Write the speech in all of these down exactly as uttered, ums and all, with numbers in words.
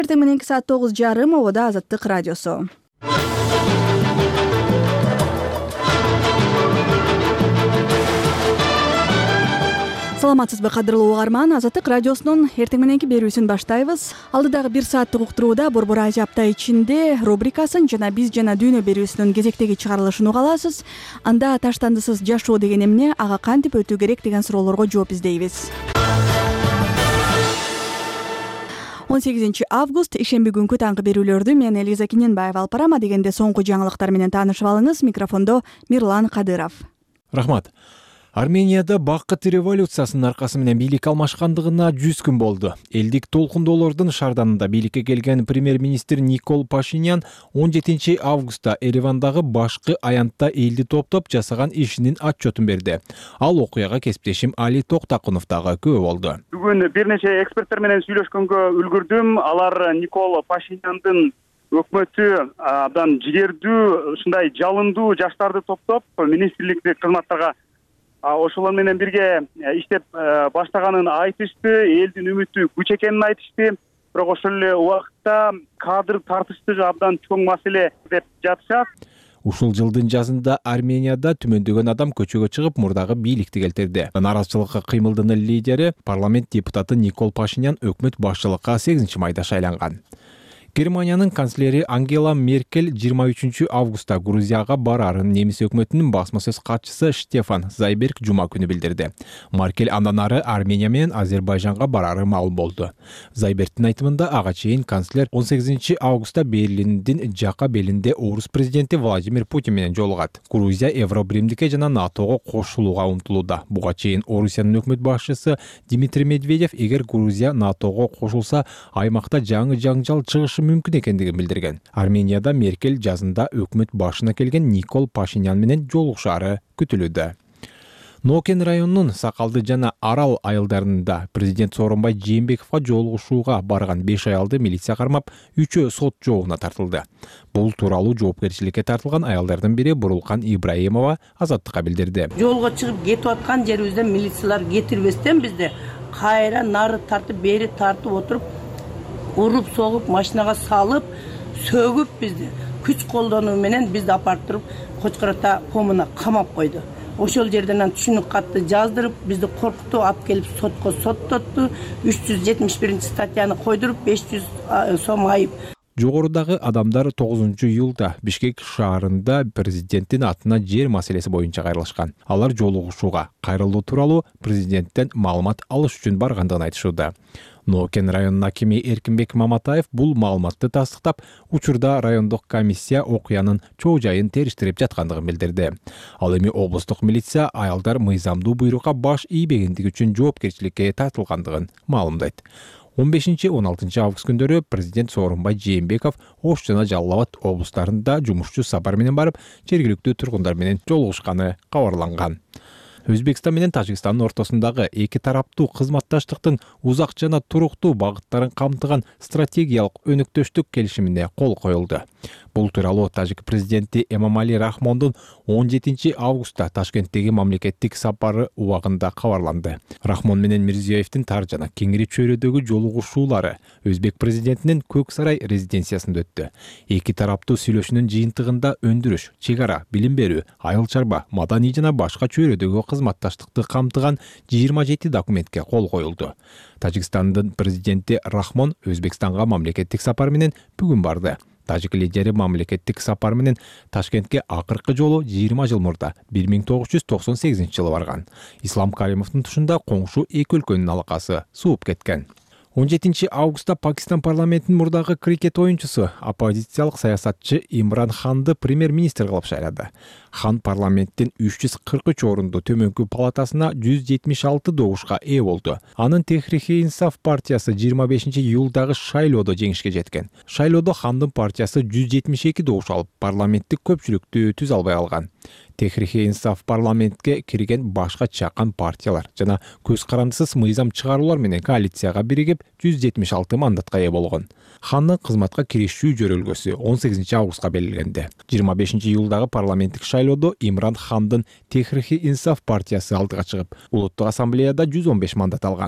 Эртең мененки саат тогуз жарым обода Азаттык радиосу. Саламатсызбы кадырлуу угарман, Азаттык радиосунун эртең мененки берүүсүн баштайбыз. Алдыдагы бир сааттык уктурууда Борбор Азия апта ичинде рубрикасын жана биз жана дүйнө берүүсүнүн кезектеги чыгарылышын угаласыз. Анда таштандысыз жашоо деген эмне, ага кантип өтүү керек деген суроолорго жооп издейбиз. он сегизинчи август ишемби күнкү таңкы берүүлөрдү мен Элиза Киненбаева алып барам. Дегенде соңку жаңылыктар менен таанышып алыңыз. Микрофондо Мирлан Кадыров. Рахмат. Арменияда бакыт революциясынын аркасы менен бийлик алмашкандыгына жүз күн болду. Элдик толкундоолордун шарданында бийликке келген премьер-министр Никол Пашинян он жетинчи августта Еревандагы башкы аянтта элди топтоп жасаган ишинин отчетун берди. Ал окуяга кесиптешим Али Токтакунов дагы күбө болду. Бүгүн бир нече эксперттер менен сүйлөшкөнгө үлгүрдүм. Алар Никол Пашиняндын өкмөтү абдан жигердүү, ушундай жалындуу жаштарды топтоп министрликтик кызматтарга ошолор менен бирге иштеп баштаганын айтышты, элдин үмүтү күч экенин айтышты. Бирок ошол эле убакытта кадр тартыштыгы абдан чоң маселе деп жатышат. Ушул жылдын жазында Арменияда түмөндөгөн адам көчөгө чыгып мурдагы бийликти келтирди. Нараазычылыкка кыймылдынын лидери парламент депутаты Никол Пашинян өкмөт башчылыкка сегизинчи майда шайланган. Германиянын канцлери Ангела Меркель жыйырма үчүнчү августта Грузияга барарын немис өкмөтүнүн басма сөз катчысы Штефан Зайберг жума күнү билдирди. Меркель андан ары Армения менен Азербайжанга барары маалым болду. Зайбергдин айтымында ага чейин канцлер он сегизинчи августта Берлиндин жака белинде орус президенти Владимир Путин менен жолугат. Грузия Евробиримдикке жана НАТОго кошулууга умтулууда. Буга чейин Орусиянын өкмөт башчысы Дмитрий Медведев эгер Грузия НАТОго кошулса, аймакта жаңы жаңжал чыгышы мүмкүн экендигин билдирген. Арменияда Меркель жазында өкмөт башына келген Никол Пашинян менен жолугушаары күтүлүүдө. Нокен районунун Сакалды жана Арал айылдарында президент Сооронбай Жээнбековго жолугушууга барган беш аялды милиция кармап, үчөө сот жообуна тартылды. Бул тууралуу жоопкерчиликке тартылган аялдардын бири Бурулкан Ибраимова Азаттыкка билдирди. Жолго чыгып кетип аткан жерибизден милициялар кетирбестен бизде кайра нары тартып, бери тартып отуруп, уруп согуп, машинага салып, сөгүп бизди күч колдонуу менен бизди апартырып, Кочкората комуна камап койду. Ошол жерден түшүнүк катты жаздырып, бизди коркутуп алып келип сотко соттотту. үч жүз жетимиш биринчи статьяны койдуруп, беш жүз сом айып. Жогорудагы адамдар тогузунчу июлда Бишкек шаарында президенттин атына жер маселеси боюнча кайрылышкан. Алар жолугушууга кайрылуу тууралуу президенттен маалымат алыш үчүн баргандыгын айтышууда. Нокен районунун акими Эркинбек Маматаев бул маалыматты тастыктап, учурда райондук комиссия окуянын чоо жайын териштирип жаткандыгын билдирди. Ал эми облустук милиция аялдар мыйзамдуу буйрукка баш ийбегендиги үчүн жоопкерчиликке тартылгандыгын маалымдайт. он бешинчи он алтынчы август күндөрү президент Сооронбай Жээнбеков Ош жана Жалал Абад облустарында жумушчу сапар менен барып, жергиликтүү тургундар менен жолугушканы кабарланган. Өзбекстан менен Тажикстандын ортосундагы эки тараптуу кызматташтыктын узак жана туруктуу багыттарын камтыган стратегиялык өнөктөштүк келишимине кол коюлду. Бул тууралуу Тажик президенти Эмомали Рахмондун он жетинчи августта Ташкенттеги мамлекеттик сапары убагында кабарланды. Рахмон менен Мирзиёевдин тар жана кеңири чөйрөдөгү жолугушуулары Өзбек президентинин Көк сарай резиденциясында өттү. Эки тараптуу сүйлөшүүнүн жыйынтыгында өндүрүш, чек ара, билим берүү, айыл чарба, маданий жана башка чөйрөдөгү кызматташтыкты камтыган жыйырма жети документке кол коюлду. Тажикстандын президенти Рахмон Өзбекстанга мамлекеттик сапар менен бүгүн барды. Тажик лидери мамлекеттик сапар менен Ташкентке акыркы жолу жыйырма жыл мурда бир миң тогуз жүз токсон сегизинчи жылы барган. Ислам Каримовдун тушунда коңшу эки өлкөнүн алакасы сууп кеткен. он жетинчи августта Пакистан парламентинин мурдагы крикет оюнчусу, оппозициялык саясатчы Имран Ханды премьер-министр кылып шайлады. Хан парламенттин үч жүз кырк үч орундуу төмөнкү палатасына жүз жетимиш алты добушка ээ болду. Анын Техрихи Инсаф партиясы жыйырма бешинчи июлдагы шайлоодо жеңишке жеткен. Шайлоодо Хандын партиясы жүз жетимиш эки добуш алып, парламенттик көпчүлүктү түзө албай алган. Техрихи Инсаф парламентке кирген башка чакан партиялар жана көз карандысыз мыйзам чыгаруулар менен коалицияга биригип жүз жетимиш алты мандатка ээ болгон. Хандын кызматка киришүү жөрөлгөсү он сегизинчи августка белгиленди. жыйырма бешинчи июлдагы парламенттик шайлоодо Имран Хандын Техрихи Инсаф партиясы алдыга чыгып, улуттук ассамблеяда жүз он беш мандат алган.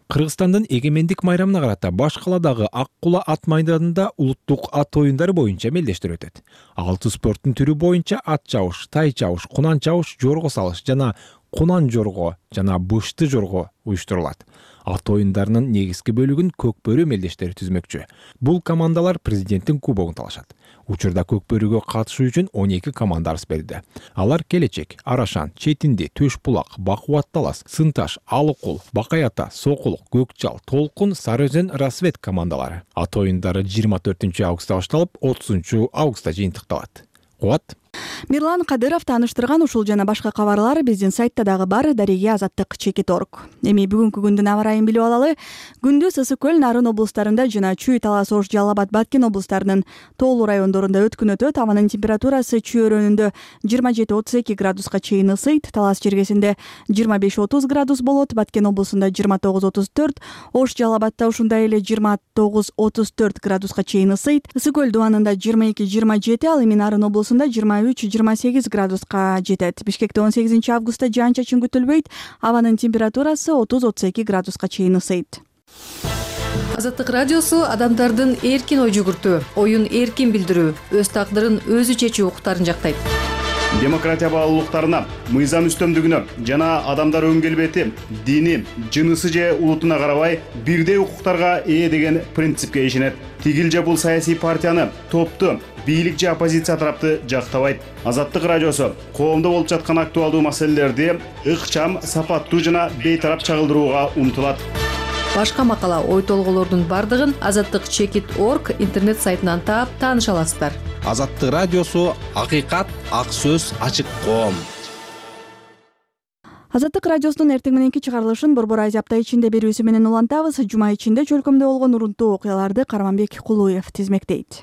Кыргызстандын эгемендик майрамына карата баш каладагы Ак Кула ат майданында улуттук ат оюндары боюнча мелдештер өтөт. Алты спорттун түрү боюнча ат чабыш, тай чабыш, кунан чабыш, жорго салыш жана кунан жорго жана бышты жорго уюштурулат. Ат оюндарынын негизги бөлүгүн Көкбөрү мелдештери түзмөкчү. Бул командалар президенттин кубогун талашат. Учурда Көкбөрүгө катышуу үчүн он эки команда арыз берди. Алар Келечек, Арашан, Четинди, Төш булак, Бакубат талас, Сынташ, Алыкул, Бакай ата, Сокул, Көкчал, Толкун, Сары өзөн, Рассвет командалары. Ат оюндары жыйырма төртүнчү августта башталып, отузунчу августта жыйынтыкталат. Кубат. Мирлан Кадыров тааныштырган ушул жана башка кабарлар биздин сайтта дагы бар. Дареге азаттык чекит точка орг. Эми бүгүнкү күндүн аба ырайын билип алалы. Күндүз Ысык көл, Нарын облустарында жана Чүй, Талас, Ош, Жалал Абад, Баткен облустарынын тоолуу райондорунда өткүн өтөт. Абанын температурасы Чүй өрөөнүндө жыйырма жети отуз эки градуска чейин ысыйт. Талас жергесинде жыйырма беш отуз градус болот. Баткен облусунда жыйырма тогуз отуз төрт, Ош, Жалал Абадта ушундай эле жыйырма тогуз отуз төрт градуска чейин ысыйт. Ысык көл дубанында жыйырма эки жыйырма жети, ал эми Нарын облусунда жыйырма үч жыйырма сегиз градуска жетет. Бишкекте он сегизинчи августта жаан-чачын күтүлбөйт. Абанын температурасы отуз отуз эки градуска чейин ысыйт. Азаттык радиосу адамдардын эркин ой жүгүртүү, оюн эркин билдирүү, өз тагдырын өзү чечүү укуктарын жактайт. Демократия баалуулуктарына, мыйзам үстөмдүгүнө жана адамдар өн келбети, дини, жынысы же улутуна карабай бирдей укуктарга ээ деген принципке ишенет. Тигил же бул саясий партияны, топту, бийлик же оппозиция тарапты жактабайт. Азаттык радиосу коомдо болуп жаткан актуалдуу маселелерди ыкчам, сапаттуу жана бейтарап чагылдырууга умтулат. Башка макала, ой толголордун бардыгын азаттык чекит точка орг интернет сайтынан таап тааныша аласыздар. Азаттык радиосу акыйкат, ак сөз, ачык коом. Азаттык радиосунун эртең мененки чыгарылышын Борбор Азия апта ичинде берүүсү менен улантабыз. Жума ичинде чөлкөмдө болгон урунтуу окуяларды Карманбек Кулуев тизмектейт.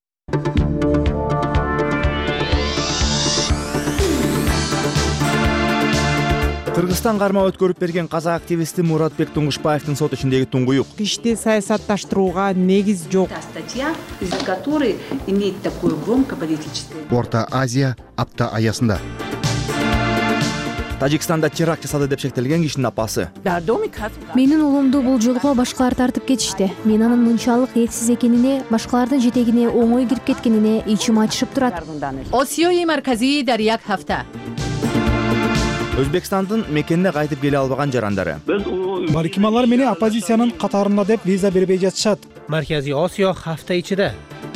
Кыргызстан кармап өткөрүп берген казак активисти Муратбек Туңгушбаевдин сот ичиндеги туңгуюк. Ишти саясатташтырууга негиз жок. Статья, из-за которой имеет такое громко политическое. Орто Азия апта аясында. Тажикстанда теракт жасады деп шектелген кишинин апасы. Менин уулумду бул жолго башкалар тартып кетишти. Мен анын мынчалык этсиз экенине, башкалардын жетегине оңой кирип кеткенине ичим ачышып турат. Осиёи марказии дар як хафта. Өзбекстандын мекенине кайтып келе албаган жарандары. Баркималар мени оппозициянын катарында деп виза бербей жатышат. Марказий Осиё хафта ичиде.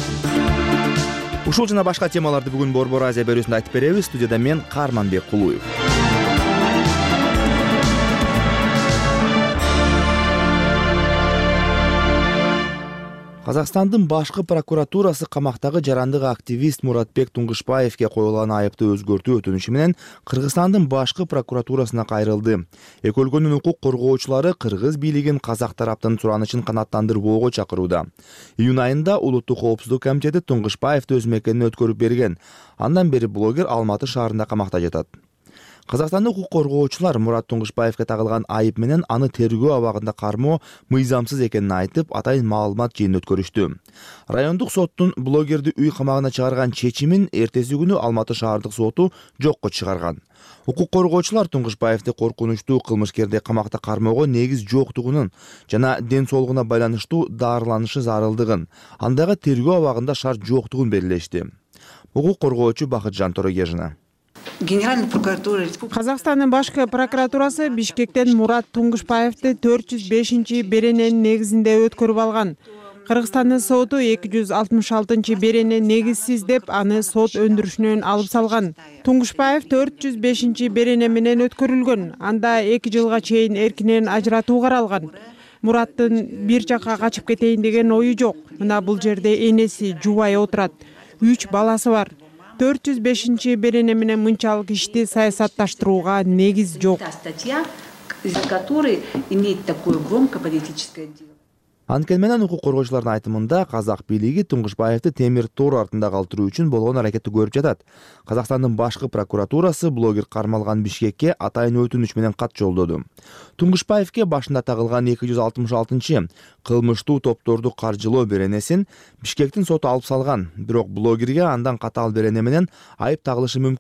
Ушул жана башка темаларды бүгүн Борбор Азия берүүсүндө айтып беребиз. Студияда мен Карманбек Кулуев. Казакстандын башкы прокуратурасы камактагы жарандык активист Муратбек Туңгушбаевге коюлган айыпты өзгөртүү өтүнүшү менен Кыргызстандын башкы прокуратурасына кайрылды. Эки өлкөнүн укук коргоочулары кыргыз бийлигин казак тараптын суранычын канааттандырбоого чакырууда. Июнь айында Улуттук коопсуздук комитети Туңгушбаевди өз мекенине өткөрүп берген. Андан бери блогер Алматы шаарында камакта жатат. Казакстандын укук коргоочулар Мурат Туңгушбаевге тагылган айып менен аны тергөө абагында кармоо мыйзамсыз экенин айтып, атайын маалымат жыйын өткөрүштү. Райондук соттун блогерди үй камагына чыгарган чечимин эртеси күнү Алматы шаардык соту жокко чыгарган. Укук коргоочулар Туңгушбаевди коркунучтуу кылмышкерди камакта кармоого негиз жоктугунун жана ден соолугуна байланыштуу даарыланышы зарылдыгын, андагы тергөө абагында шарт жоктугун белгилешти. Укук коргоочу Бакытжан Торогежина. Генеральная прокуратура Казакстандын башкы прокуратурасы Бишкектен Мурат Туңгушбаевди төрт жүз бешинчи берененин негизинде өткөрүп алган. Кыргызстандын соту эки жүз алтымыш алтынчы берене негизсиз деп аны сот өндүрүшүнөн алып салган. Туңгушбаев төрт жүз бешинчи берене менен өткөрүлгөн. Анда эки жылга чейин эркинен ажыратуу каралган. Мураттын бир жакка качып кетейин деген ою жок. Мына бул жерде энеси жубай отурат. үч баласы бар. төрт жүз бешинчи берене менен мынчалык ишти саясатташтырууга негиз жок. Статья, из-за которой имеет такое громко политическое дело. Анткени менен укук коргоочулардын айтымында казак бийлиги Туңгушбаевди темир тор артында калтыруу үчүн болгон аракетти көрүп жатат. Казакстандын башкы прокуратурасы блогер кармалган Бишкекке атайын өтүнүч менен кат жолдоду. Туңгушбаевге башында тагылган эки жүз алтымыш алтынчы кылмыштуу топторду каржылоо беренесин Бишкектин соту алып салган. Бирок блогерге андан катаал берене менен айып тагылышы мүмкүн.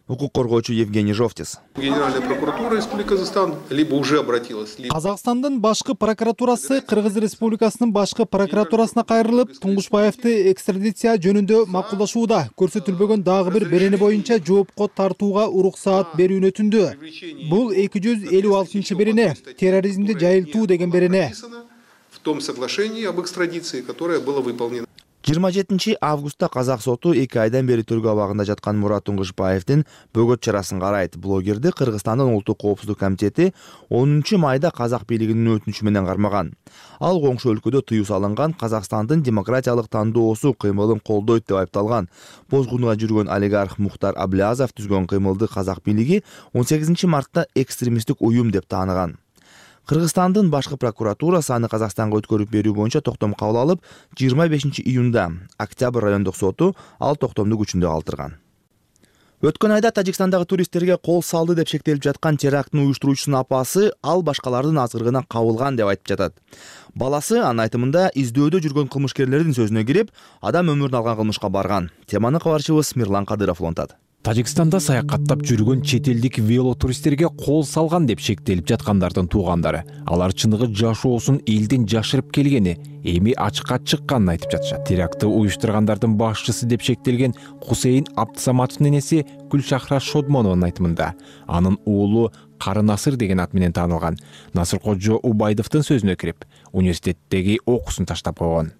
укук коргоочу Евгений Жовтис. Генеральная прокуратура Республики Казахстан либо уже обратилась. Казакстандын башкы прокуратурасы Кыргыз Республикасынын башкы прокуратурасына кайрылып, Туңгушбаевди экстрадиция жөнүндө макулдашууда көрсөтүлбөгөн дагы бир берени боюнча жоопко тартууга уруксаат берүүнү өтүндү. Бул эки жүз элүү алтынчы берене, терроризмди жайылтуу деген берене. В том соглашении об экстрадиции, которое было выполнено. жыйырма жетинчи августта казак соту эки айдан бери төргө абагында жаткан Мурат Туңгушбаевдин бөгөт чарасын карайт. Блогерди Кыргызстандын Улуттук коопсуздук комитети онунчу майда казак бийлигинин өтүнүчү менен кармаган. Ал коңшу өлкөдө тыюу салынган Казакстандын демократиялык тандоосу кыймылын колдойт деп айыпталган. Бозгунга жүргөн олигарх Мухтар Аблязов түзгөн кыймылды казак бийлиги он сегизинчи мартта экстремисттик уюм деп тааныган. Кыргызстандын башкы прокуратурасы аны Казакстанга өткөрүп берүү боюнча токтом кабыл алып, жыйырма бешинчи июнда Октябрь райондук соту ал токтомду күчүндө калтырган. Өткөн айда Тажикстандагы туристтерге кол салды деп шектелип жаткан теракттын уюштуруучусунун апасы ал башкалардын азгырыгына кабылган деп айтып жатат. Баласы анын айтымында издөөдө жүргөн кылмышкерлердин сөзүнө кирип, адам өмүрүн алган кылмышка барган. Теманы кабарчыбыз Мирлан Кадыров улантат. Тажикстанда саякаттап жүргөн чет элдик велотуристтерге кол салган деп шектелип жаткандардын туугандары алар чыныгы жашоосун элден жашырып келгени, эми ачыкка чыкканын айтып жатышат. Терактты уюштургандардын башчысы деп шектелген Хусейн Абдсаматовдун энеси Гүлшахра Шодмонованын айтымында анын уулу Кары Насыр деген ат менен таанылган Насыркожо Убайдовдун сөзүнө кирип, университеттеги окуусун таштап койгон.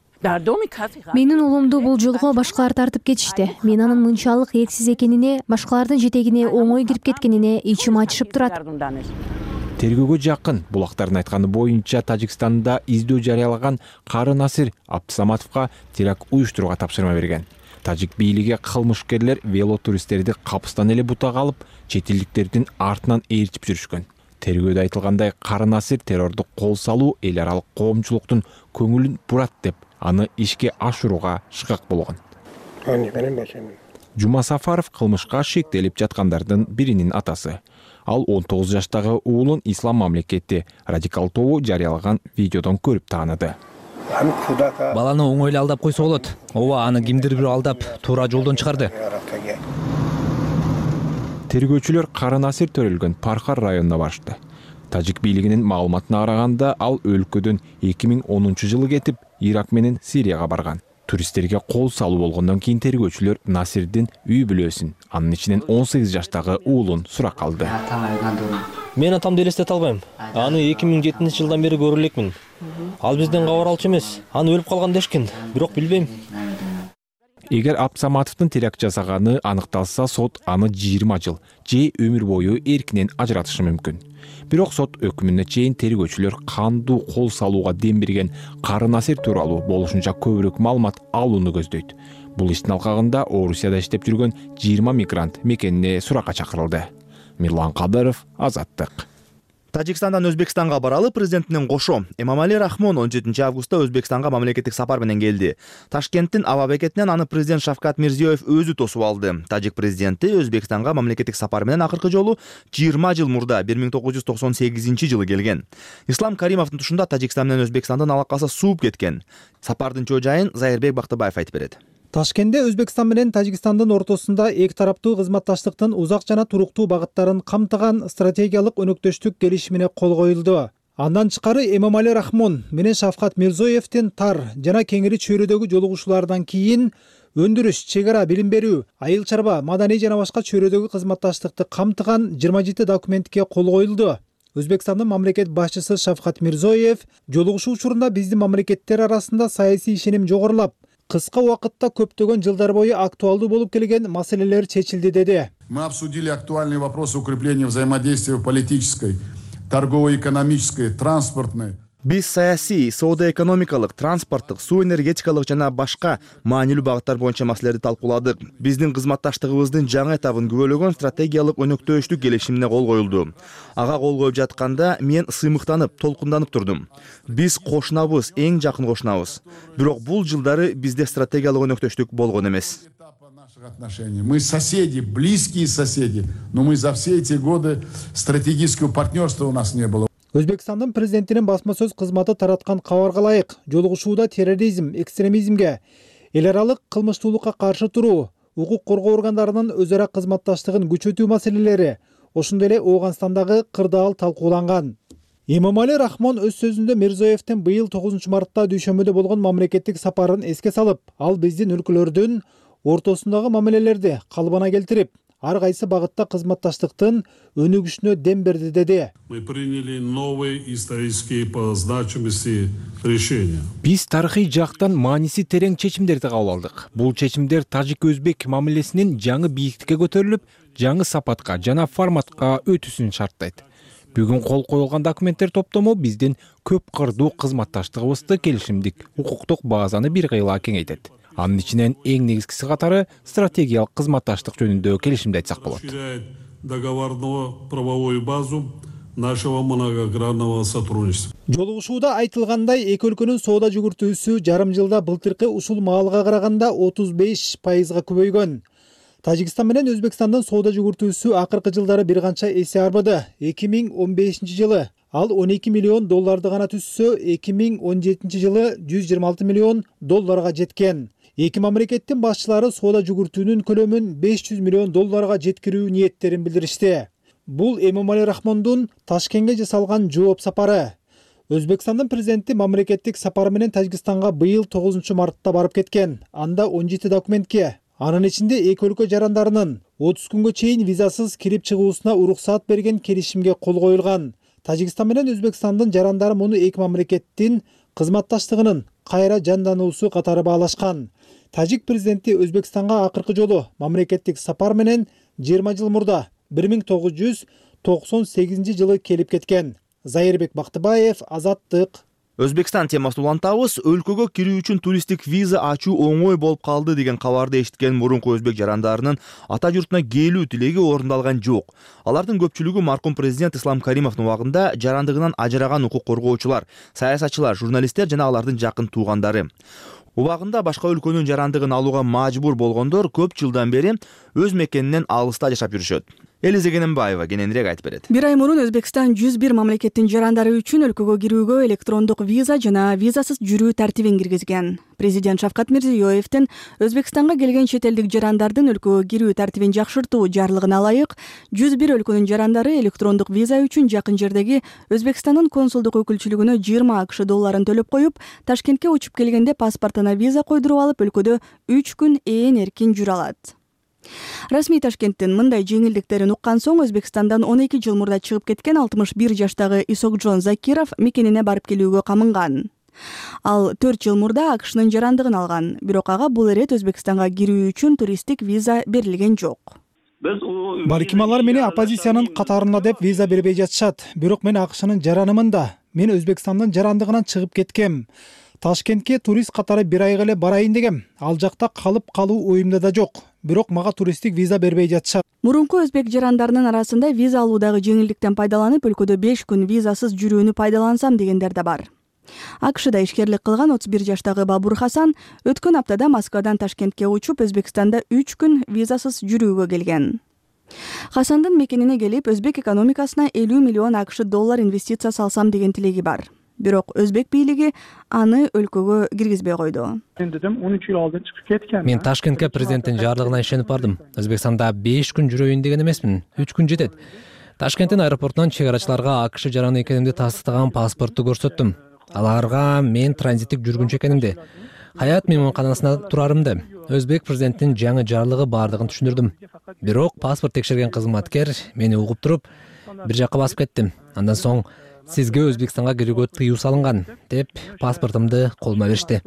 Менин уулумду бул жолго башкалар тартып кетишти. Мен анын мынчалык этсиз экенине, башкалардын жетегине оңой кирип кеткенине ичим ачышып турат. Тергөөгө жакын булактардын айтканы боюнча Тажикстанда издөө жарыялаган Кары Насыр Абдсаматовго теракт уюштурууга тапшырма берген. Тажик бийлиги кылмышкерлер велотуристтерди капыстан эле бутага алып, чет элдиктердин артынан ээрчип жүрүшкөн. Тергөөдө айтылгандай Кары Насыр террорду кол салуу эл аралык коомчулуктун көңүлүн бурат деп аны ишке ашырууга шыкак болгон. Жума Сафаров кылмышка шектелип жаткандардын биринин атасы. Ал он тогуз жаштагы уулун ислам мамлекети радикал тобу жарыялаган видеодон көрүп тааныды. Баланы оңой эле алдап койсо болот. Ооба, аны кимдир бирөө алдап туура жолдон чыгарды. Тергөөчүлөр Кары Насыр төрөлгөн Пархар районуна барышты. Тажик бийлигинин маалыматына караганда ал өлкөдөн эки миң онунчу жылы кетип, Ирак менен Сирияга барган. Туристтерге кол салуу болгондон кийин тергөөчүлөр Насирдин үй бүлөсүн, анын ичинен он сегиз жаштагы уулун суракка алды. Мен атамды элестете албайм. Аны эки миң жетинчи жылдан бери көрө элекмин. Ал бизден кабар алчу эмес. Аны өлүп калган дешкен, бирок билбейм. Эгер Абдсаматовдун теракт жасаганы аныкталса, сот аны жыйырма жыл же өмүр бою эркинен ажыратышы мүмкүн. Бирок сот өкүмүнө чейин тергөөчүлөр кандуу кол салууга дем берген Кары Насыр тууралуу болушунча көбүрөөк маалымат алууну көздөйт. Бул иштин алкагында Орусияда иштеп жүргөн жыйырма мигрант мекенине суракка чакырылды. Мирлан Кадыров, Азаттык. Тажикстандан Өзбекстанга баралы президентинин кошо Эмомали Рахмон он жетинчи августта Өзбекстанга мамлекеттик сапар менен келди. Ташкенттин аба бекетинен аны президент Шавкат Мирзиёев өзү тосуп алды. Тажик президенти Өзбекстанга мамлекеттик сапар менен акыркы жолу жыйырма жыл мурда бир миң тогуз жүз токсон сегизинчи жылы келген. Ислам Каримовдун тушунда Тажикстан менен Өзбекстандын алакасы сууп кеткен. Сапардын чоо жайын Зайырбек Бактыбаев айтып берет. Ташкентте Өзбекстан менен Тажикстандын ортосунда эки тараптуу кызматташтыктын узак жана туруктуу багыттарын камтыган стратегиялык өнөктөштүк келишимине кол коюлду. Андан тышкары Эмомали Рахмон менен Шавкат Мирзиёевдин тар жана кеңири чөйрөдөгү жолугушуулардан кийин өндүрүш, чек ара, билим берүү, айыл чарба, маданий жана башка чөйрөдөгү кызматташтыкты камтыган жыйырма жети документке кол коюлду. Өзбекстандын мамлекет башчысы Шавкат Мирзиёев жолугушуу учурунда биздин мамлекеттер арасында саясий ишеним жогорулап, кыска убакытта көптөгөн жылдар бою актуалдуу болуп келген маселелер чечилди деди. Мы обсудили актуальные вопросы укрепления взаимодействия в политической, торгово-экономической, транспортной. Биз саясий, соода-экономикалык, транспорттук, суу энергетикалык жана башка маанилүү багыттар боюнча маселелерди талкууладык. Биздин кызматташтыгыбыздын жаңы этабын күбөлөгөн стратегиялык өнөктөштүк келишимине кол коюлду. Ага кол коюп жатканда мен сыймыктанып, толкунданып турдум. Биз кошунабыз, эң жакын кошунабыз. Бирок бул жылдары бизде стратегиялык өнөктөштүк болгон эмес. Мы соседи, близкие соседи, но мы за все эти годы стратегического партнерства у нас не было. Өзбекстандын президентинин басма сөз кызматы тараткан кабарга ылайык жолугушууда терроризм, экстремизмге, эл аралык кылмыштуулукка каршы туруу, укук коргоо органдарынын өз ара кызматташтыгын күчөтүү маселелери, ошондой эле Ооганстандагы кырдаал талкууланган. Эмомали Рахмон өз сөзүндө Мирзиёевдин быйыл тогузунчу мартта дүйшөмбөдө болгон мамлекеттик сапарын эске салып, ал биздин өлкөлөрдүн ортосундагы мамилелерди калыбына келтирип, ар кайсы багытта кызматташтыктын өнүгүшүнө дем берди деди. Мы приняли новые исторические по значимости решения. Биз тарыхый жактан мааниси терең чечимдерди кабыл алдык. Бул чечимдер тажик-өзбек мамилесинин жаңы бийиктикке көтөрүлүп, жаңы сапатка жана форматка өтүүсүн шарттайт. Бүгүн кол коюлган документтер топтому биздин көп кырдуу кызматташтыгыбызды келишимдик укуктук базаны бир кыйла кеңейтет. Анын ичинен эң негизгиси катары стратегиялык кызматташтык жөнүндө келишимди айтсак болот. Договорную правовую базу нашего многогранного сотрудничества. Жолугушууда айтылгандай, эки өлкөнүн соода жүгүртүүсү жарым жылда былтыркы ушул маалга караганда отуз беш пайызга көбөйгөн. Тажикстан менен Өзбекстандын соода жүгүртүүсү акыркы жылдары бир канча эсе арбады. эки миң он бешинчи жылы ал он эки миллион долларды гана түзсө, эки миң он жетинчи жылы жүз жыйырма алты миллион долларга жеткен. Эки мамлекеттин башчылары соода жүгүртүүнүн көлөмүн беш жүз миллион долларга жеткирүү ниеттерин билдиришти. Бул Эмомали Рахмондун Ташкентке жасалган жооп сапары. Өзбекстандын президенти мамлекеттик сапары менен Тажикстанга быйыл тогузунчу мартта барып кеткен. Анда он жети документке, анын ичинде эки өлкө жарандарынын отуз күнгө чейин визасыз кирип чыгуусуна уруксаат берген келишимге кол коюлган. Тажикстан менен Өзбекстандын жарандары муну эки мамлекеттин кызматташтыгынын кайра жандануусу катары баалашкан. Тажик президенти Өзбекстанга акыркы жолу мамлекеттик сапар менен жыйырма жыл мурда бир миң тогуз жүз токсон сегизинчи жылы келип кеткен. Зайырбек Бактыбаев, Азаттык. Өзбекстан темасын улантабыз. Өлкөгө кирүү үчүн туристтик виза ачуу оңой болуп калды деген кабарды эшиткен мурунку өзбек жарандарынын ата журтуна келүү тилеги орундалган жок. Алардын көпчүлүгү маркум президент Ислам Каримовдун убагында жарандыгынан ажыраган укук коргоочулар, саясатчылар, журналисттер жана алардын жакын туугандары. Убагында башка өлкөнүн жарандыгын алууга мажбур болгондор көп жылдан бери өз мекенинен алыста жашап жүрүшөт. Элиза Кененбаева кененирээк айтып берет. Бир ай мурун Өзбекстан жүз бир мамлекеттин жарандары үчүн өлкөгө кирүүгө электрондук виза жана визасыз жүрүү тартибин киргизген. Президент Шавкат Мирзиёевдин Өзбекстанга келген чет элдик жарандардын өлкөгө кирүү тартибин жакшыртуу жарлыгына ылайык жүз бир өлкөнүн жарандары электрондук виза үчүн жакын жердеги Өзбекстандын консулдук өкүлчүлүгүнө жыйырма акш долларын төлөп коюп, Ташкентке учуп келгенде паспортуна виза койдуруп алып, өлкөдө үч күн ээн эркин жүрө алат. Расмий Ташкенттин мындай жеңилдиктерин уккан соң Өзбекстандан он эки жыл мурда чыгып кеткен алтымыш бир жаштагы Исокжон Закиров мекенине барып келүүгө камынган. Ал төрт жыл мурда АКШнын жарандыгын алган, бирок ага бул ирет Өзбекстанга кирүү үчүн туристтик виза берилген жок. Балким алар мени оппозициянын катарында деп виза бербей жатышат, бирок мен АКШнын жаранымын да. Мен Өзбекстандын жарандыгынан чыгып кеткем. Ташкентке турист катары бир айга эле барайын дегем. Ал жакта калып калуу оюмда да жок. Бирок мага туристтик виза бербей жатышат. Мурунку өзбек жарандарынын арасында виза алуудагы жеңилдиктен пайдаланып, өлкөдө беш күн визасыз жүрүүнү пайдалансам дегендер да бар. АКШда ишкерлик кылган отуз бир жаштагы Бабур Хасан өткөн аптада Москвадан Ташкентке учуп, Өзбекстанда үч күн визасыз жүрүүгө келген. Хасандын мекенине келип, өзбек экономикасына элүү миллион АКШ доллар инвестиция салсам деген тилеги бар. Бирок өзбек бийлиги аны өлкөгө киргизбей койду. Мен Ташкентке президенттин жарлыгына ишенип бардым. Өзбекстанда беш күн жүрөйүн деген эмесмин. үч күн жетет. Ташкенттин аэропортунан чек арачыларга АКШ жараны экенимди тастыктаган паспортту көрсөттүм. Аларга мен транзиттик жүргүнчү экенимди, Хаят мейманканасында турарымды, өзбек президенттин жаңы жарлыгы бардыгын түшүндүрдүм. Бирок паспорт текшерген кызматкер мени угуп туруп, бир жакка басып кеттим. Андан соң сизге Өзбекстанга кирүүгө тыюу салынган деп паспортумду колума беришти.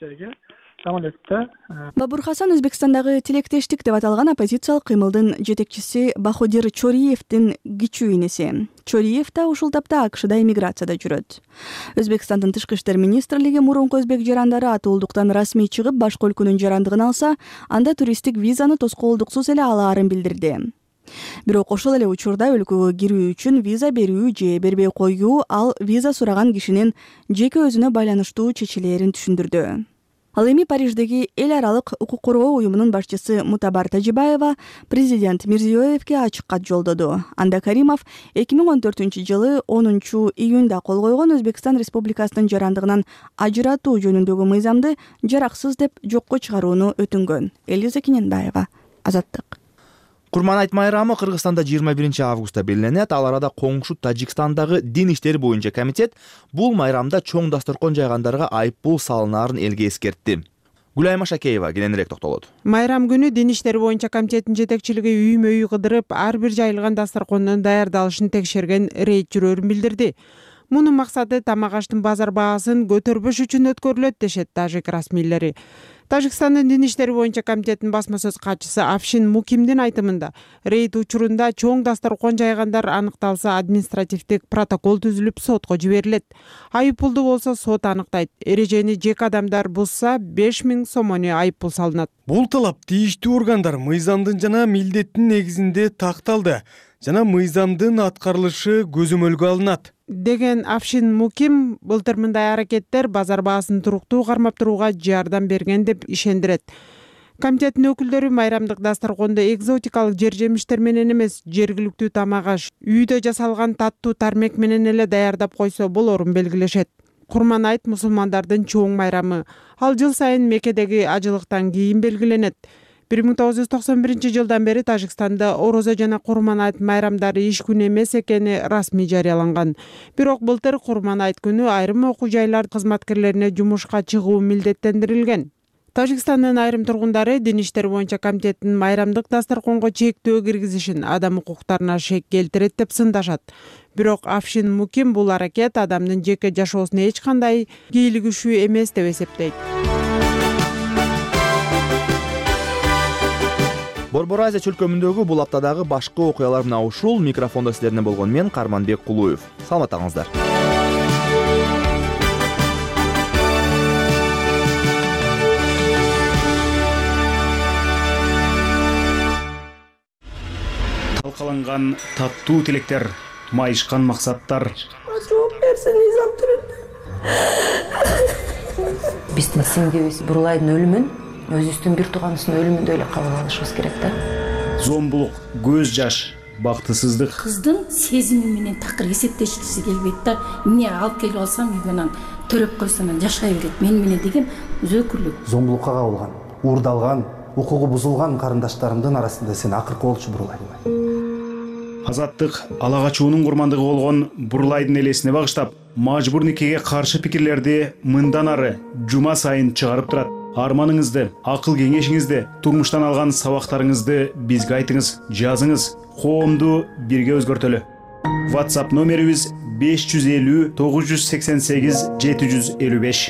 Бабур Хасан Өзбекстандагы тилектештик деп аталган оппозициялык кыймылдын жетекчиси Баходир Чориевдин кичүү энеси. Чориев да ушул тапта АКШда эмиграцияда жүрөт. Өзбекстандын тышкы иштер министрлиги мурунку өзбек жарандары атуулдуктан расмий чыгып, башка өлкөнүн жарандыгын алса, анда туристтик визаны тоскоолдуксуз эле алаарын билдирди. Бирок ошол эле учурда өлкөгө кирүү үчүн виза берүү же бербей коюу ал виза сураган кишинин жеке өзүнө байланыштуу чечилээрин түшүндүрдү. Ал эми Париждеги эл аралык укук коргоо уюмунун башчысы Мутабар Тажибаева президент Мирзиёевке ачык кат жолдоду. Анда Каримов эки миң он төртүнчү жылы онунчу июнда кол койгон Өзбекстан Республикасынын жарандыгынан ажыратуу жөнүндөгү мыйзамды жараксыз деп жокко чыгарууну өтүнгөн. Элиза Кененбаева, Азаттык. Курманайт майрамы Кыргызстанда жыйырма биринчи августта белгиленет. Ал арада коңшу Тажикстандагы дин иштери боюнча комитет бул майрамда чоң дасторкон жайгандарга айыппул салынаарын элге эскертти. Гүлайма Шакеева кененирээк токтолот. Майрам күнү дин иштери боюнча комитеттин жетекчилиги үймө үй кыдырып, ар бир жайылган дасторкондун даярдалышын текшерген рейд жүрөрүн билдирди. Мунун максаты тамак аштын базар баасын көтөрбөш үчүн өткөрүлөт дешет тажик расмийлери. Тажикстандын дин иштери боюнча комитеттин басма сөз катчысы Афшин Мукимдин айтымында, рейд учурунда чоң дасторкон жайгандар аныкталса административдик протокол түзүлүп сотко жиберилет. Айыппулду болсо сот аныктайт. Эрежени жеке адамдар бузса беш миң сомону айыппул салынат. Бул талап тийиштүү органдар мыйзамдын жана милдеттин негизинде такталды жана мыйзамдын аткарылышы көзөмөлгө алынат деген Афшин Муким былтыр мындай аракеттер базар баасын туруктуу кармап турууга жардам берген деп ишендирет. Комитеттин өкүлдөрү майрамдык дасторконду экзотикалык жер жемиштер менен эмес, жергиликтүү тамак аш, үйдө жасалган таттуу тармек менен эле даярдап койсо болорун белгилешет. Курманайт мусулмандардын чоң майрамы. Ал жыл сайын Меккедеги ажылыктан кийин белгиленет. бир миң тогуз жүз токсон биринчи жылдан бери Тажикстанда орозо жана Курманайт майрамдары иш күнү эмес экени расмий жарыяланган. Бирок былтыр Курманайт күнү айрым окуу жайлар кызматкерлерине жумушка чыгуу милдеттендирилген. Тажикстандын айрым тургундары дин иштери боюнча комитеттин майрамдык дасторконго чектөө киргизишин адам укуктарына шек келтирет деп сындашат. Бирок Афшин Муким бул аракет адамдын жеке жашоосуна эч кандай кийлигишүү эмес деп эсептейт. Борбор Азия чөлкөмүндөгү бул аптадагы башкы окуялар мына ушул. Микрофондо силерден болгон мен Карманбек Кулуев. Саламаттаңыздар. Талкаланган таттуу тилектер, майышкан максаттар. Жооп берсин, Низам Түрүн. Биздин сиңдибиз Бурлайдын өлүмүн өзүбүздүн бир тууганыбыздын өлүмүндөй эле кабыл алышыбыз керек да. Зомбулук, көз жаш, бактысыздык. Кыздын сезими менен такыр эсептешкиси келбейт да. Эмне алып келип алсам үйгөнөн төрөп койсом жашай берет мен менен деген зөөкүрлүк. Зомбулукка кабылган, уурдалган, укугу бузулган карындаштарымдын арасында сен акыркы болчу Бурлайдын. Азаттык ала качуунун курмандыгы болгон Бурлайдын элесине багыштап, мажбур никеге каршы пикирлерди мындан ары жума сайын чыгарып турат. Арманыңызды, акыл кеңешиңизди, турмуштан алган сабактарыңызды бизге айтыңыз, жазыңыз, коомду бирге өзгөртөлү. WhatsApp номерибиз беш жүз элүү тогуз жүз сексен сегиз жети жүз элүү беш.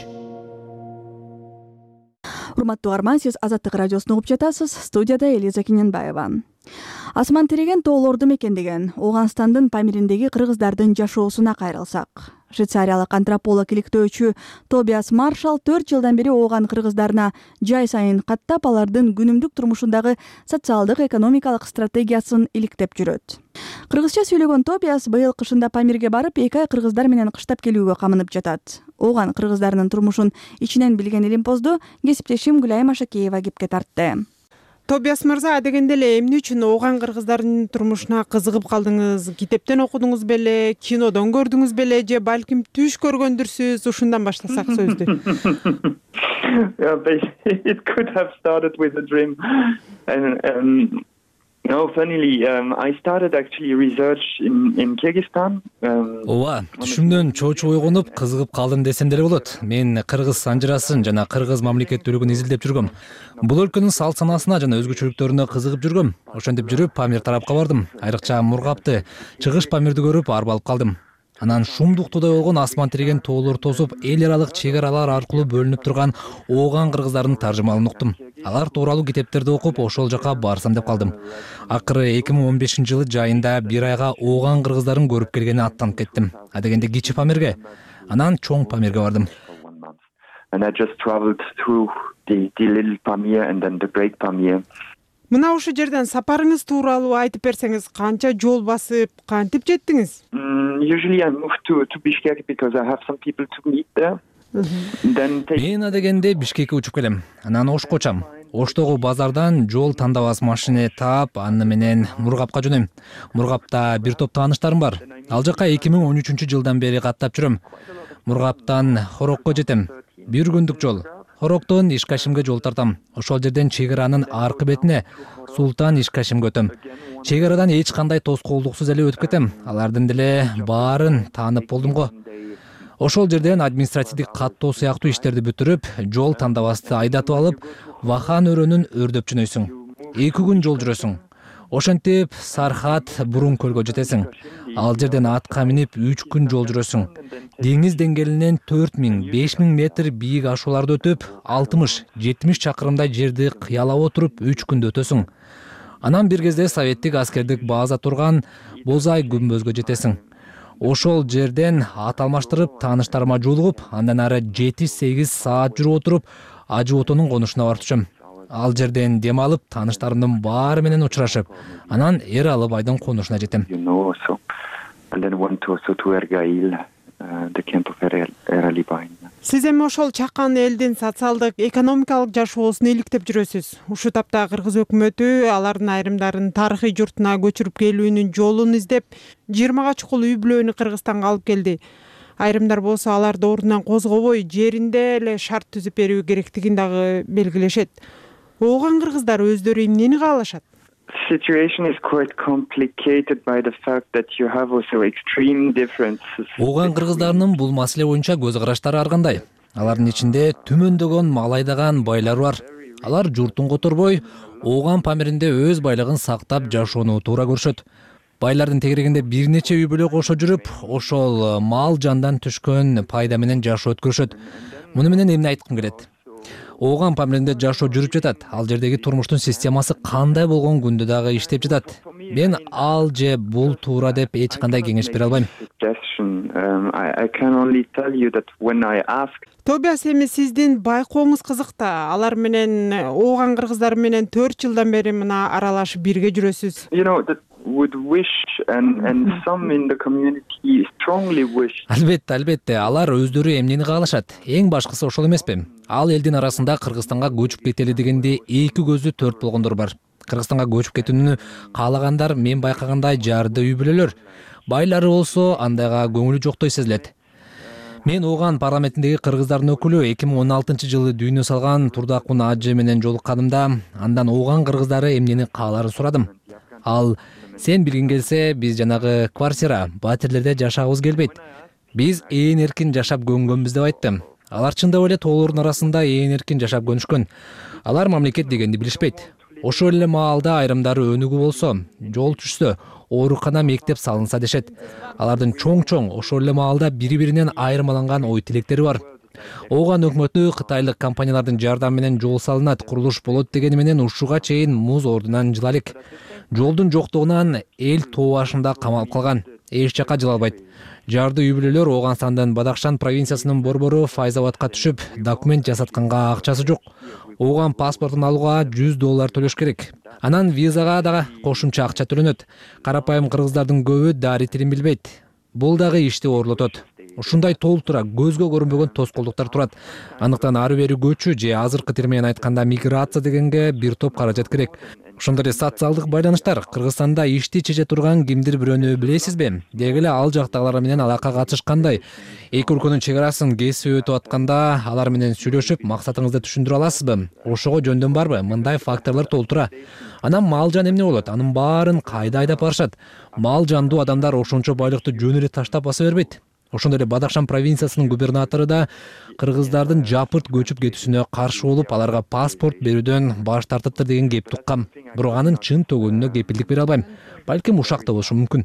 Урматтуу угарман, сиз Азаттык радиосун угуп жатасыз. Студияда Элиза Кененбаева. Асман тиреген тоолорду мекендеген Ооганстандын Памириндеги кыргыздардын жашоосуна кайрылсак. Швейцариялык антрополог иликтөөчү Тобиас Маршал төрт жылдан бери ооган кыргыздарына жай сайын каттап алардын күнүмдүк турмушундагы социалдык экономикалык стратегиясын иликтеп жүрөт. Кыргызча сүйлөгөн Тобиас быйыл кышында Памирге барып, эки ай кыргыздар менен кыштап келүүгө камынып жатат. Ооган кыргыздарынын турмушун ичинен билген Илимпоздо кесиптешим Гүлайма Шакеева кепке тартты. Тобиас мырза, адегенде эле эмне үчүн ооган кыргыздардын турмушуна кызыгып калдыңыз? Китептен окудуңуз беле, кинодон көрдүңүз беле, же балким түш көргөндүрсүз? Ушундан баштасак сөздү. It could have started with a dream. And um, no, funnily, um, I started actually research in, in Kyrgyzstan. Ооба, түшүмдөн чоочу ойгонуп, кызыгып калдым десем деле болот. Мен кыргыз санжырасын жана кыргыз мамлекеттүүлүгүн изилдеп жүргөм. Бул өлкөнүн салт санасына жана өзгөчөлүктөрүнө кызыгып жүргөм. Ошентип жүрүп Памир тарапка бардым. Айрыкча Мургапты, чыгыш Памирди көрүп арба алып калдым. Анан шумдуктуудай болгон асман тиреген тоолор тосуп, эл аралык чек аралар аркылуу бөлүнүп турган ооган кыргыздардын таржымалын уктум. Алар тууралуу китептерди окуп, ошол жака барсам деп калдым. Акыры эки миң он бешинчи жылы жайында бир айга ооган кыргыздарын көрүп келгени аттанып кеттим. Адегенде кичи Памирге, анан чоң Памирге бардым. And I just traveled through the, the little Pamir and then the great Pamir. Мына ушул жерден сапарыңыз тууралуу айтып берсеңиз, канча жол басып, кантип жеттиңиз? Usually I move to to Bishkek because I have some people to meet there. Мен адегенде Бишкекке учуп келем. Анан Ошко учам. Оштогу базардан жол тандабас машина таап, аны менен Мургапка жөнөйм. Мургапта бир топ тааныштарым бар. Ал жака эки миң он үчүнчү жылдан бери каттап жүрөм. Мургаптан Хорокко жетем. Бир күндүк жол. Хороктон Ишкашимге жол тартам. Ошол жерден чек аранын аркы бетине Султан Ишкашимге өтөм. Чек арадан эч кандай тоскоолдуксуз эле өтүп кетем. Алардын деле баарын таанып болдум го. Ошол жерден административдик каттоо сыяктуу иштерди бүтүрүп, жол тандабасты айдатып алып, Вахан өрөөнүн өрдөп жөнөйсүң. эки күн жол жүрөсүң. Ошентип Сархат Бурун көлгө жетесиң. Ал жерден атка минип үч күн жол жүрөсүң. Деңиз деңгээлинен төрт миң беш миң метр бийик ашууларды өтүп, алтымыш жетимиш чакырымдай жерди кыялап отуруп үч күндө өтөсүң. Анан бир кезде советтик аскердик база турган Бозай күмбөзгө жетесиң. Ошол жерден ат алмаштырып, тааныштарыма жолугуп, андан ары жети сегиз саат жүрүп отуруп, Ажы Отонун конушуна барып түшөм. Ал жерден дем алып, тааныштарымдын баары менен учурашып, анан Эралы байдын конушуна жетем. Сиз эми ошол чакан элдин социалдык, экономикалык жашоосун иликтеп жүрөсүз. Ушул тапта Кыргыз өкмөтү алардын айрымдарын тарыхый журтуна көчүрүп келүүнүн жолун издеп, жыйырмага чукул үй бүлөнү Кыргызстанга алып келди. Айрымдар болсо аларды ордунан козгобой, жеринде эле шарт түзүп берүү керектигин дагы белгилешет. Ооган кыргыздар өздөрү эмнени каалашат? Ооган кыргыздарынын бул маселе боюнча көз караштары ар кандай. Алардын ичинде түмөндөгөн мал айдаган байлар бар. Алар журтун которбой, Ооган Памиринде өз байлыгын сактап жашоону туура көрүшөт. Байлардын тегерегинде бир нече үй бүлө кошо жүрүп, ошол мал жандан түшкөн пайда менен жашоо өткөрүшөт. Муну менен эмне айткым келет? Ооган Памиринде жашоо жүрүп жатат. Ал жердеги турмуштун системасы кандай болгон күндө дагы иштеп жатат. Мен ал же бул туура деп эч кандай кеңеш бере албайм. Тобиас, эми сиздин байкооңуз кызык да. Алар менен, Ооган кыргыздары менен төрт жылдан бери мына аралашып бирге жүрөсүз. Албетте, албетте, алар өздөрү эмнени каалашат. Эң башкысы ошол эмеспи? Ал элдин арасында Кыргызстанга көчүп кетели дегенде эки көзү төрт болгондор бар. Кыргызстанга көчүп кетүүнү каалагандар мен байкагандай жарды үй бүлөлөр. Байлары болсо андайга көңүлү жоктой сезилет. Мен Ооган парламентиндеги кыргыздардын өкүлү эки миң он алтынчы жылы дүйнө салган Турдакун Ажы менен жолукканымда, андан Ооган кыргыздары эмнени кааларын сурадым. Ал: сен билгиң келсе, биз жанагы квартира, батирлерде жашагыбыз келбейт. Биз ээн эркин жашап көнгөнбүз деп айтты. Алар чындап эле тоолордун арасында ээн эркин жашап көнүшкөн. Алар мамлекет дегенди билишпейт. Ошол эле маалда айрымдары өнүгүү болсо, жол түшсө, оорукана, мектеп салынса дешет. Алардын чоң-чоң ошол эле маалда бири-биринен айырмаланган ой тилектери бар. Ооган өкмөтү кытайлык компаниялардын жардамы менен жол салынат, курулуш болот дегени менен ушуга чейин муз ордунан жыла элек. Жолдун жоктугунан эл тоо башында камалып калган. Эч жака жыла албайт. Жарды үй бүлөлөр Ооганстандын Бадахшан провинциясынын борбору Файзабадка түшүп, документ жасатканга акчасы жок. Ооган паспортун алууга жүз доллар төлөш керек. Анан визага дагы кошумча акча төлөнөт. Карапайым кыргыздардын көбү дари тилин билбейт. Бул дагы ишти оорлотот. Ушундай толтура көзгө көрүнбөгөн тоскоолдуктар турат. Андыктан ары бери көчүү же азыркы тил менен айтканда миграция дегенге бир топ каражат керек. Ошондой эле социалдык байланыштар. Кыргызстанда ишти чече турган кимдир бирөөнү билесизби? Деги эле ал жактагылар менен алака катыш кандай? Эки өлкөнүн чек арасын кесип өтүп атканда алар менен сүйлөшүп, максатыңызды түшүндүрө аласызбы? Ошого жөндөн барбы? Мындай факторлор толтура. Анан мал жан эмне болот? Анын баарын кайда айдап барышат? Мал жандуу адамдар ошончо байлыкты жөн эле таштап баса бербейт. Ошондой эле Бадахшан провинциясынын губернатору да кыргыздардын жапырт көчүп кетүүсүнө каршы болуп, аларга паспорт берүүдөн баш тартыптыр деген кеп туккам. Бирок анын чын төгүнүнө кепилдик бере албайм. Балким ушак да болушу мүмкүн.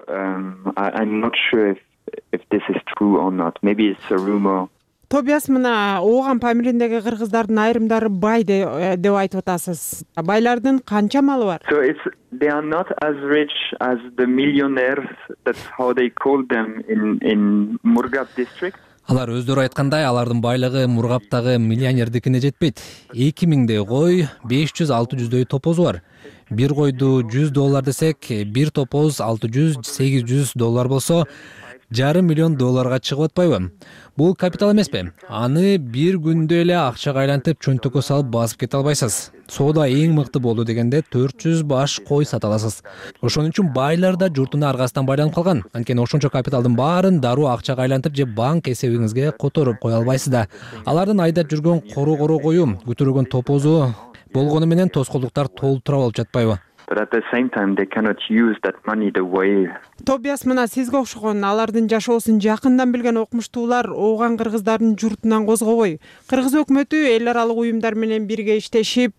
Тобиас, мына Ооган Памириндеги кыргыздардын айрымдары бай деп айтып атасыз. Байлардын канча малы бар? So it's they are not as rich as the millionaires, that's how they call them in in Murgab district. Алар өздөрү айткандай, алардын байлыгы Мургаптагы миллионердикине жетпейт. эки миңдей кой, беш жүз алты жүздөй топозу бар. Бир койду жүз доллар десек, бир топоз алты жүз сегиз жүз доллар болсо, жарым миллион долларга чыгып атпайбы? Бул капитал эмеспи? Аны бир күндө эле акчага айлантып, чөнтөккө салып басып кете албайсыз. соода эң мыкты болду дегенде төрт жүз баш кой сата аласыз. Ошон үчүн байлар да журтуна аргасынан байланып калган. Анткени ошончо капиталдын баарын дароо акчага айлантып же банк эсебиңизге которуп кое албайсыз да. Алардын айдап жүргөн кору-кору кою, көтөргөн топозу болгону менен тоскоолдуктар толтура болуп жатпайбы? But at the same time, they cannot use that money the way. Тобиас, мына сизге окшогон алардын жашоосун жакындан билген окумуштуулар ооган кыргыздардын журтунан козгобой, кыргыз өкмөтү эл аралык уюмдар менен бирге иштешип,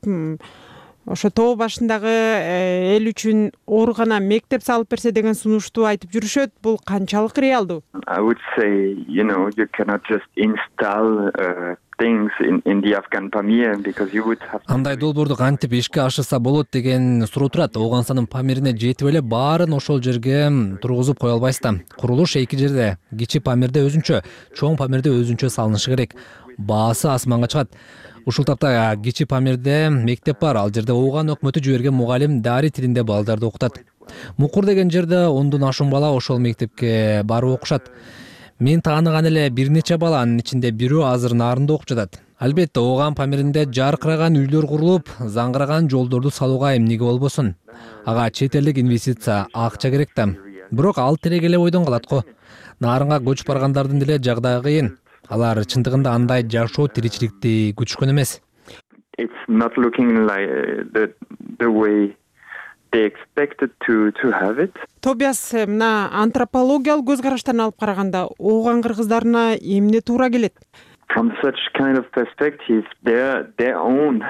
ошо тоо башындагы эл үчүн оорукана мектеп салып берсе деген сунушту айтып жүрүшөт. Бул канчалык реалдуу? I would say, you know, you cannot just install uh, things in in the Afghan Pamir because you would have. Андай долбоорду кантип ишке ашырса болот деген суроо турат. Ооганстандын Памирине жетип эле баарын ошол жерге тургузуп кое албайсыз да. Курулуш эки жерде. Кичи Памирде өзүнчө, чоң Памирде өзүнчө салынышы керек. Баасы асманга чыгат. Ушул тапта Кичи Памирде мектеп бар. Ал жерде ооган өкмөтү жиберген мугалим дари тилинде балдарды окутат. Мукур деген жерде ондон ашуун бала ошол мектепке барып окушат. Мен тааныган эле бир нече баланын ичинде бирөө азыр нарында окуп жатат. Албетте ооган Памиринде жаркыраган үйлөр курулуп, заңгыраган жолдорду салууга эмнеге болбосун? Ага чет элдик инвестиция, акча керек да. Бирок ал тиреге эле бойдон калат го. Нарынга көчүп баргандардын деле жагдайы кыйын. Алар чындыгында андай жашоо тиричиликти күтүшкөн эмес. It's not looking like the the way they expected to to have it. Тобиас, мына антропологиялык көз караштан алып караганда ооган кыргыздарына эмне туура келет? From such kind of perspective, their their own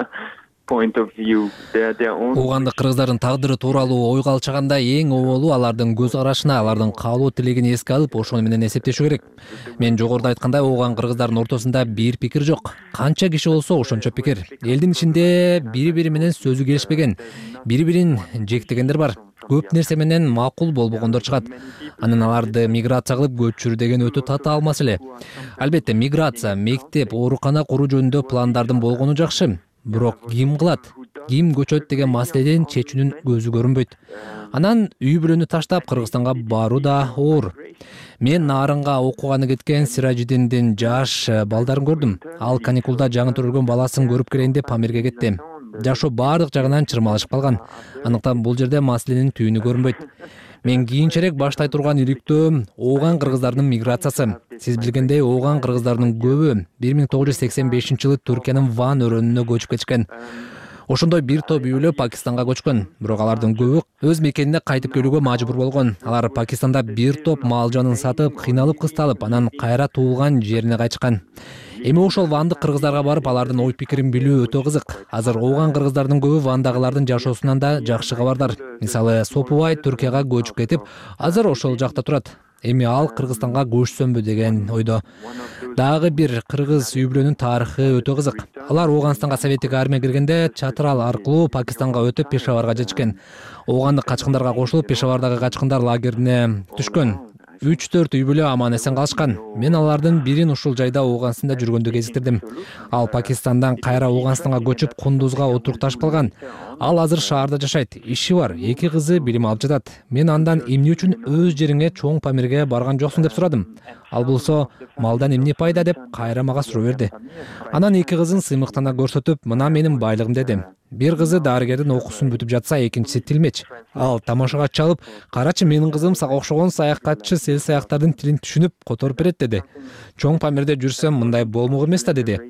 point of view, their their own. Оогандык кыргыздардын тагдыры тууралуу ойго алчаганда эң оболу алардын көз карашына, алардын каалоо тилегин эске алып, ошону менен эсептешүү керек. Мен жогоруда айткандай, ооган кыргыздардын ортосунда бир пикир жок. Канча киши болсо ошончо пикир. Элдин ичинде бири-бири менен сөзү келишпеген, бири-бирин жектегендер бар. Көп нерсе менен макул болбогондор чыгат. Анан аларды миграция кылып көчүрүү деген өтө татаал маселе. Албетте миграция, мектеп, оорукана куруу жөнүндө пландардын болгону жакшы. Бирок ким кылат? Ким көчөт деген маселеден чечүүнүн көзү көрүнбөйт. Анан үй бүлөнү таштап Кыргызстанга баруу да оор. Мен Нарынга окууганы кеткен Сиражидиндин жаш балдарын көрдүм. Ал каникулда жаңы төрөлгөн баласын көрүп келейин деп Памирге кетти. Жашоо баардык жагынан чырмалышып калган. Андыктан бул жерде маселенин түйүнү көрүнбөйт. Мен кийинчерээк баштай турган иликтөө ооган кыргыздардын миграциясы. Сиз билгендей, ооган кыргыздардын көбү бир миң тогуз жүз сексен бешинчи жылы Түркиянын Ван өрөөнүнө көчүп кетишкен. Ошондой бир топ үй бүлө Пакистанга көчкөн. Бирок алардын көбү өз мекенине кайтып келүүгө мажбур болгон. Алар Пакистанда бир топ мал жанын сатып, кыйналып кысталып, анан кайра туулган жерине кайтышкан. Эми ошол вандык кыргыздарга барып, алардын ой пикирин билүү өтө кызык. Азыр ооган кыргыздардын көбү вандагылардын жашоосунан да жакшы кабардар. Мисалы, Сопубай Түркияга көчүп кетип, азыр ошол жакта турат. Эми ал Кыргызстанга көчсөмбү деген ойдо. Дагы бир кыргыз үй бүлөнүн тарыхы өтө кызык. Алар Ооганстанга советтик армия киргенде Чатрал аркылуу Пакистанга өтүп Пешаварга жетишкен. Оогандык качкындарга кошулуп Пешавардагы качкындар лагерине түшкөн. үч төрт үй бүлө аман эсен калышкан. Мен алардын бирин ушул жайда Ооганстанда жүргөндө кезиктирдим. Ал Пакистандан кайра Ооганстанга көчүп Кундузга отурукташып калган. Ал азыр шаарда жашайт, иши бар, эки кызы билим алып жатат. Мен андан эмне үчүн өз жериңе чоң Памирге барган жоксуң деп сурадым. Ал болсо, малдан эмне пайда деп кайра мага суроо берди. Анан эки кызын сыймыктана көрсөтүп, мына менин байлыгым деди. Бир кызы дарыгердин окуусун бүтүп жатса, экинчиси тилмеч. Ал тамашага чалып, карачы менин кызым сага окшогон саякатчы сел саяктардын тилин түшүнүп которуп берет деди. Чоң Памирде жүрсөм мындай болмок эмес да деди.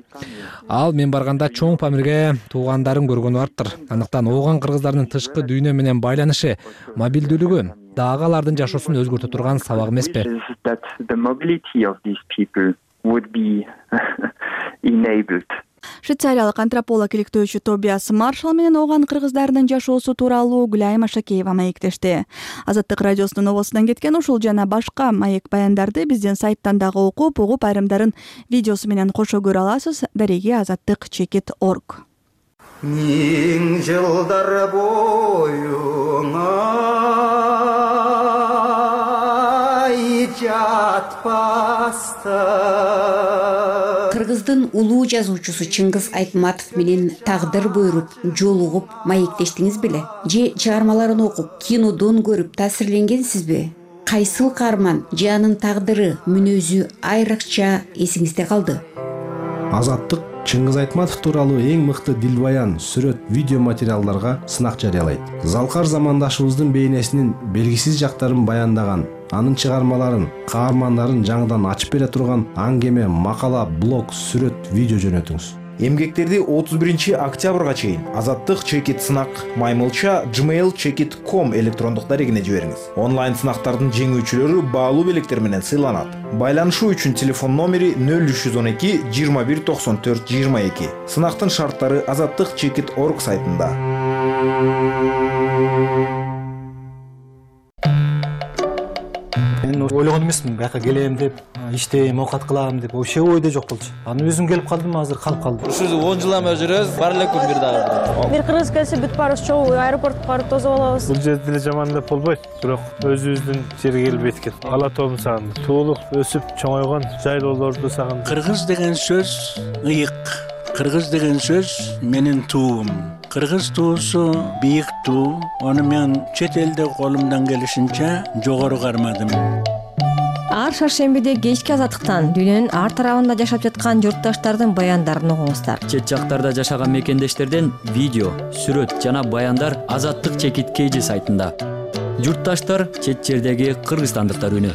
Ал мен барганда чоң Памирге туугандарын көргөнү барыптыр. Андыктан ооган кыргыздардын тышкы дүйнө менен байланышы, мобилдүүлүгү дагы алардын жашоосун өзгөртө турган сабак эмеспи? Швейцариялык антрополог иликтөөчү Тобиас Маршал менен ооган кыргыздардын жашоосу тууралуу Гүлайым Ашакеева маектешти. Азаттык радиосунун обосунан кеткен ушул жана башка маек баяндарды биздин сайттан дагы окуп, угуп айрымдарын видеосу менен кошо көрө аласыз. Дареги азаттык чекит точка орг. Миң жылдар боюңа жатпастан. Кыргыздын улуу жазуучусу Чыңгыз Айтматов менен тагдыр буйруп, жолугуп маектештиңиз беле? Же чыгармаларын окуп, кинодон көрүп таасирленгенсизби? Кайсыл каарман же анын тагдыры, мүнөзү айрыкча эсиңизде калды? Азаттык Чыңгыз Айтматов тууралуу эң мыкты дилбаян, сүрөт, видео материалдарга сынак жарыялайт. Залкар замандашыбыздын бейнесинин белгисиз жактарын баяндаган, анын чыгармаларын, каармандарын жаңыдан ачып бере турган аңгеме, макала, блог, сүрөт, видео жөнөтүңүз. Эмгектерди отуз биринчи октябрга чейин Азаттык чекит сынак маймылча gmail чекит точка ком электрондук дарегине жибериңиз. Онлайн сынактардын жеңүүчүлөрү баалуу белектер менен сыйланат. Байланышуу үчүн телефон номери нөл үч жүз он эки жыйырма бир токсон төрт жыйырма эки. Сынактын шарттары азаттык чекит точка орг сайтында. Мен ойлогон эмесмин, бияка келем деп, иштейм, оокат кылам деп, вообще ойдо жок болчу. Аны өзүм келип калдым, азыр калып калдым. Ушул он жылдан бери жүрөбүз, бар эле күн бир дагы. Бир кыргыз келсе бүт баарыбыз чогуу аэропортко барып тосуп алабыз. Бул жерде деле жаман деп болбойт, бирок өзүбүздүн жерге келип эткет. Ала тоом сагындым. Туулуп, өсүп, чоңойгон жайлоолорду сагындым. Кыргыз деген сөз ыйык. Кыргыз деген сөз менин туум. Кыргыз туусу бийик туу. Аны мен чет элде колумдан келишинче жогору кармадым. Ар шаршембиде кечки азаттыктан дүйнөнүн ар тарабында жашап жаткан журтташтардын баяндарын угуңуздар. Чет жактарда жашаган мекендештерден видео, сүрөт жана баяндар Азаттык чекит кей жи сайтында. Журтташтар чет жердеги кыргызстандыктар үнү.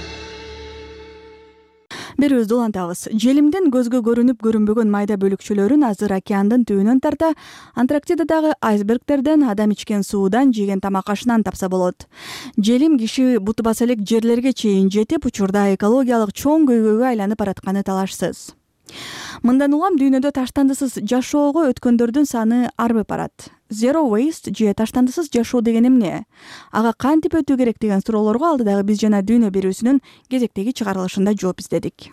Берүүбүздү улантабыз. Желимден көзгө көрүнүп көрүнбөгөн майда бөлүкчөлөрүн азыр океандын түбүнөн тарта Антарктидадагы айсбергтерден, адам ичкен суудан, жеген тамак ашынан тапса болот. Желим киши буту баса элек жерлерге чейин жетип, учурда экологиялык чоң көйгөйгө айланып баратканы талашсыз. Мындан улам дүйнөдө таштандысыз жашоого өткөндөрдүн саны арбып барат. Zero waste же таштандысыз жашоо деген эмне? Ага кантип өтүү керек деген суроолорго алдыдагы биз жана дүйнө берүүсүнүн кезектеги чыгарылышында жооп издедик.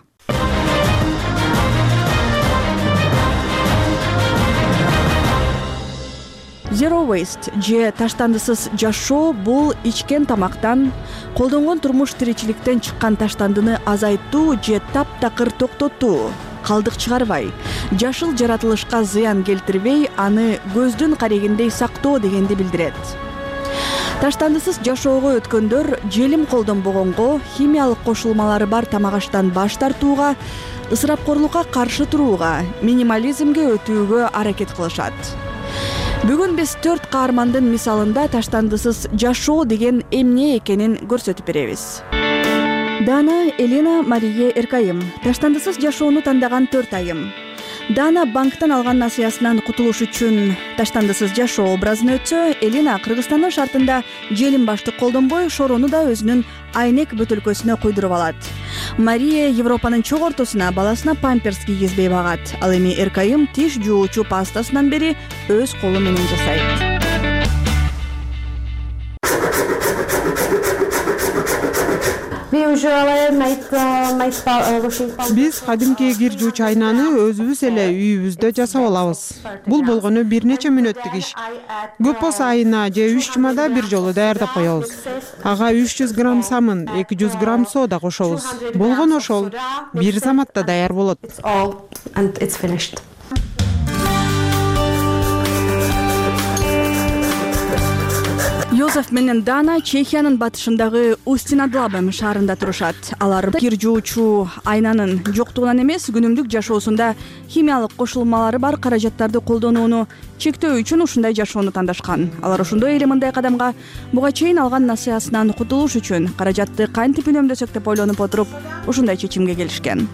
Zero waste же таштандысыз жашоо бул ичкен тамактан, колдонгон турмуш тиричиликтен чыккан таштандыны азайтуу же таптакыр токтотуу, калдык чыгарбай, жашыл жаратылышка зыян келтирбей, аны көздүн карегиндей сактоо дегенди билдирет. Таштандысыз жашоого өткөндөр желим колдонбогонго, химиялык кошулмалары бар тамак аштан баш тартууга, ысырапкорлукка каршы турууга, минимализмге өтүүгө аракет кылышат. Бүгүн биз төрт каармандын мисалында таштандысыз жашоо деген эмне экенин көрсөтүп беребиз. Дана Элина Мария Эркайым таштандысыз жашоону тандаган төрт айым. Дана банктан алган насыясынан кутулуш үчүн таштандысыз жашоо образын өтсө, Элина Кыргызстандын шартында желим баштык колдонбой, шорону да өзүнүн айнек бөтөлкөсүнө куйдуруп алат. Мария Европанын чок ортосуна баласына памперс кийгизбей багат. Ал эми Эркайым тиш жуучу пастасынан бери өз колу менен жасайт. Биз кадимки кир жууч айнаны өзүбүз эле үйүбүздө жасап алабыз. Бул болгону бир нече мүнөттүк иш. Көп болсо айына же үч жумада бир жолу даярдап коебуз. Ага үч жүз грамм самын, эки жүз грамм сода кошобуз. Болгону ошол. Бир заматта даяр болот. Йозеф менен Дана Чехиянын батышындагы Устинадлабем шаарында турушат. Алар кир жуучу айнанын жоктугунан эмес, күнүмдүк жашоосунда химиялык кошулмалары бар каражаттарды колдонууну чектөө үчүн ушундай жашоону тандашкан. Алар ошондой эле мындай кадамга буга чейин алган насыясынан кутулуш үчүн каражатты кантип үнөмдөсөк деп ойлонуп отуруп, ушундай чечимге келишкен.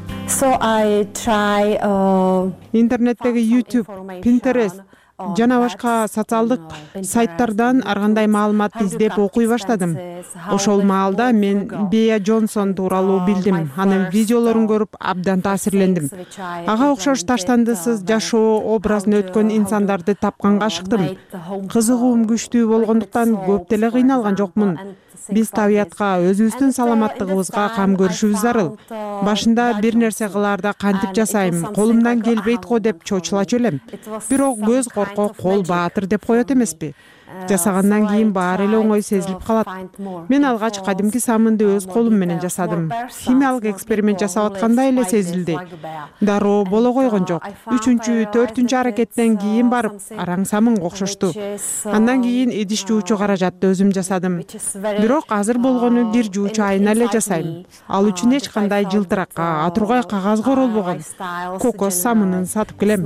Интернеттеги YouTube, Pinterest жана башка социалдык сайттардан ар кандай маалыматты издеп окуй баштадым. Ошол маалда мен Бея Джонсон тууралуу билдим. Анын видеолорун көрүп абдан таасирлендим. Ага окшош таштандысыз жашоо образын өткөн инсандарды тапканга ашыктым. Кызыгуум күчтүү болгондуктан көп деле кыйналган жокмун. Биз табиятка, өзүбүздүн саламаттыгыбызга кам көрүшүбүз зарыл. Башында бир нерсе кылаарда кантип жасайм, колумдан келбейт го деп чочулачу элем. Бирок көз коркок, кол баатыр деп коет эмеспи. жасагандан кийин баары эле оңой сезилип калат. Мен алгач кадимки самынды өз колум менен жасадым. Химиялык эксперимент жасап аткандай эле сезилди. Дароо боло койгон жок. Үчүнчү, төртүнчү аракеттен кийин барып араң самынга окшошту. Андан кийин идиш жуучу каражатты өзүм жасадым. Бирок азыр болгону бир жуучу айына эле жасайм. Ал үчүн эч кандай жылтыракка, атургай кагазга оролбогон кокос самынын сатып келем.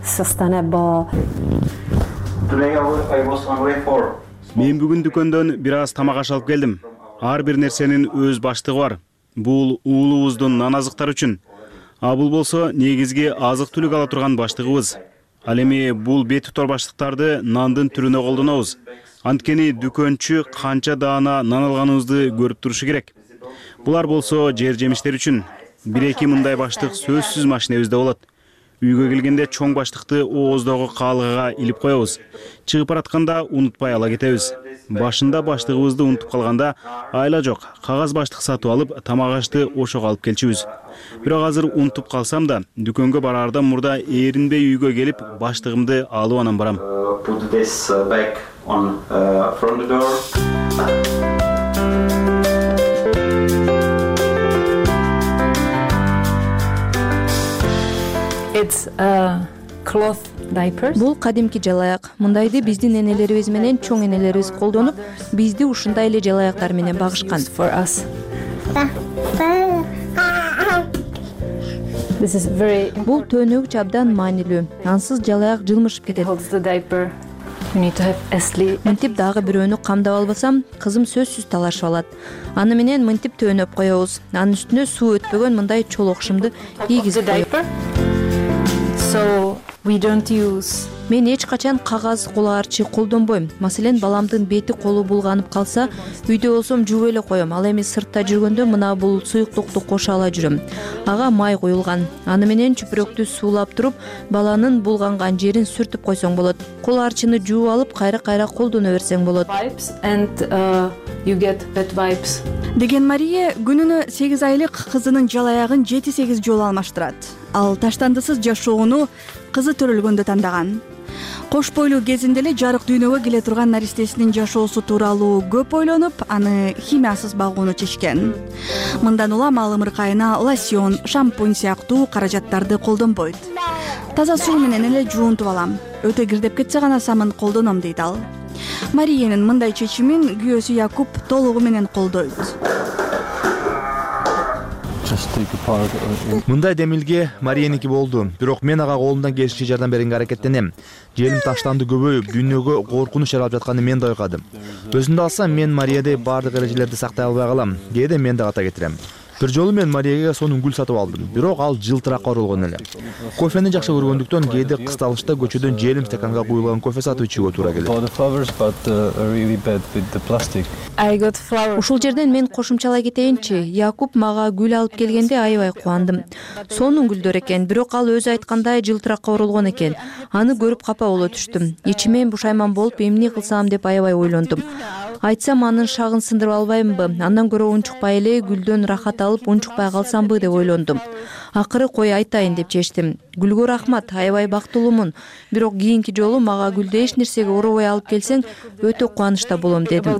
Мен бүгүн дүкөндөн бир аз тамак аш алып келдим. Ар бир нерсенин өз баштыгы бар. Бул уулубуздун нан азыктары үчүн. А бул болсо негизги азык түлүк ала турган баштыгыбыз. Ал эми бул бет тутар баштыктарды нандын түрүнө колдонобуз. Анткени дүкөнчү канча даана нан алганыбызды көрүп турушу керек. Булар болсо жер жемиштер үчүн. Бир-эки мындай баштык сөзсүз машинебизде болот. Үйгө келгенде чоң баштыкты ооздогу каалыгыга илип коебуз. Чыгып баратканда унутпай ала кетебиз. Башында баштыгыбызды унутуп калганда айла жок, кагаз баштык сатып алып, тамак ашты ошого алып келчүбүз. Бирок азыр унутуп калсам да, дүкөнгө бараардан мурда эринбей үйгө келип, баштыгымды алып анан барам. Бул кадимки жалаяк. Мындайды биздин энелерибиз менен чоң энелерибиз колдонуп, бизди ушундай эле жалаяктар менен багышкан. Бул төөнөгүч абдан маанилүү. Ансыз жалаяк жылмышып кетет. Мынтип дагы бирөөнү камдап албасам, кызым сөзсүз талашып алат. Аны менен мынтип төөнөп коебуз. Анын үстүнө суу өтпөгөн мындай чолок шымды кийгизип коебуз. Мен эч качан кагаз кол арчы колдонбойм. Маселен, баламдын бети колу булганып калса, үйдө болсом жууп эле коем. Ал эми сыртта жүргөндө мына бул суюктукту кошо ала жүрөм. Ага май куюлган. Аны менен чүпүрөктү суулап туруп, баланын булганган жерин сүртүп койсоң болот. Кол арчыны жууп алып, кайра-кайра колдоно берсең болот. Деген Мария күнүнө сегиз айлык кызынын жалаягын жети-сегиз жолу алмаштырат. Ал таштандысыз жашоону кызы төрөлгөндө тандаган. Кош бойлуу кезинде эле жарык дүйнөгө келе турган наристесинин жашоосу тууралуу көп ойлонуп, аны химиясыз багууну чечкен. Мындан улам ал ымыркайына лосьон, шампунь сыяктуу каражаттарды колдонбойт. Таза суу менен эле жуунтуп алам. Өтө кирдеп кетсе гана самын колдоном дейт ал. Мариянын мындай чечимин күйөөсү Якуб толугу менен колдойт. Мындай демилге Марияники болду. Бирок мен ага колумдан келишинче жардам берүүгө аракеттенем. Желим таштанды көбөйүп, дүйнөгө коркунуч жаралып жатканын мен да байкадым. Өзүмдү алсам, мен Мариядей баардык эрежелерди сактай албай калам. Кээде мен да ката кетирем. Бир жолу мен Марияга сонун гүл сатып алдым. Бирок ал жылтыракка оролгон эле. Кофени жакшы көргөндүктөн кээде кысталышта көчөдөн желим стаканга куюлган кофе сатып ичүүгө туура келет. Ушул жерден мен кошумчалай кетейинчи. Якуб мага гүл алып келгенде аябай кубандым. Сонун гүлдөр экен, бирок ал өзү айткандай жылтыракка оролгон экен. Аны көрүп капа боло түштүм. Ичимем бушайман болуп, эмне кылсам деп аябай ойлондум. Айтсам, анын шагын сындырып албаймынбы? Андан көрө унчукпай эле гүлдөн рахат алып, унчукпай калсамбы деп ойлондум. Акыры кой айтайын деп чечтим. Гүлгө рахмат, аябай бактылуумун. Бирок кийинки жолу мага гүлдү эч нерсеге оробой алып келсең, өтө кубанычта болом дедим.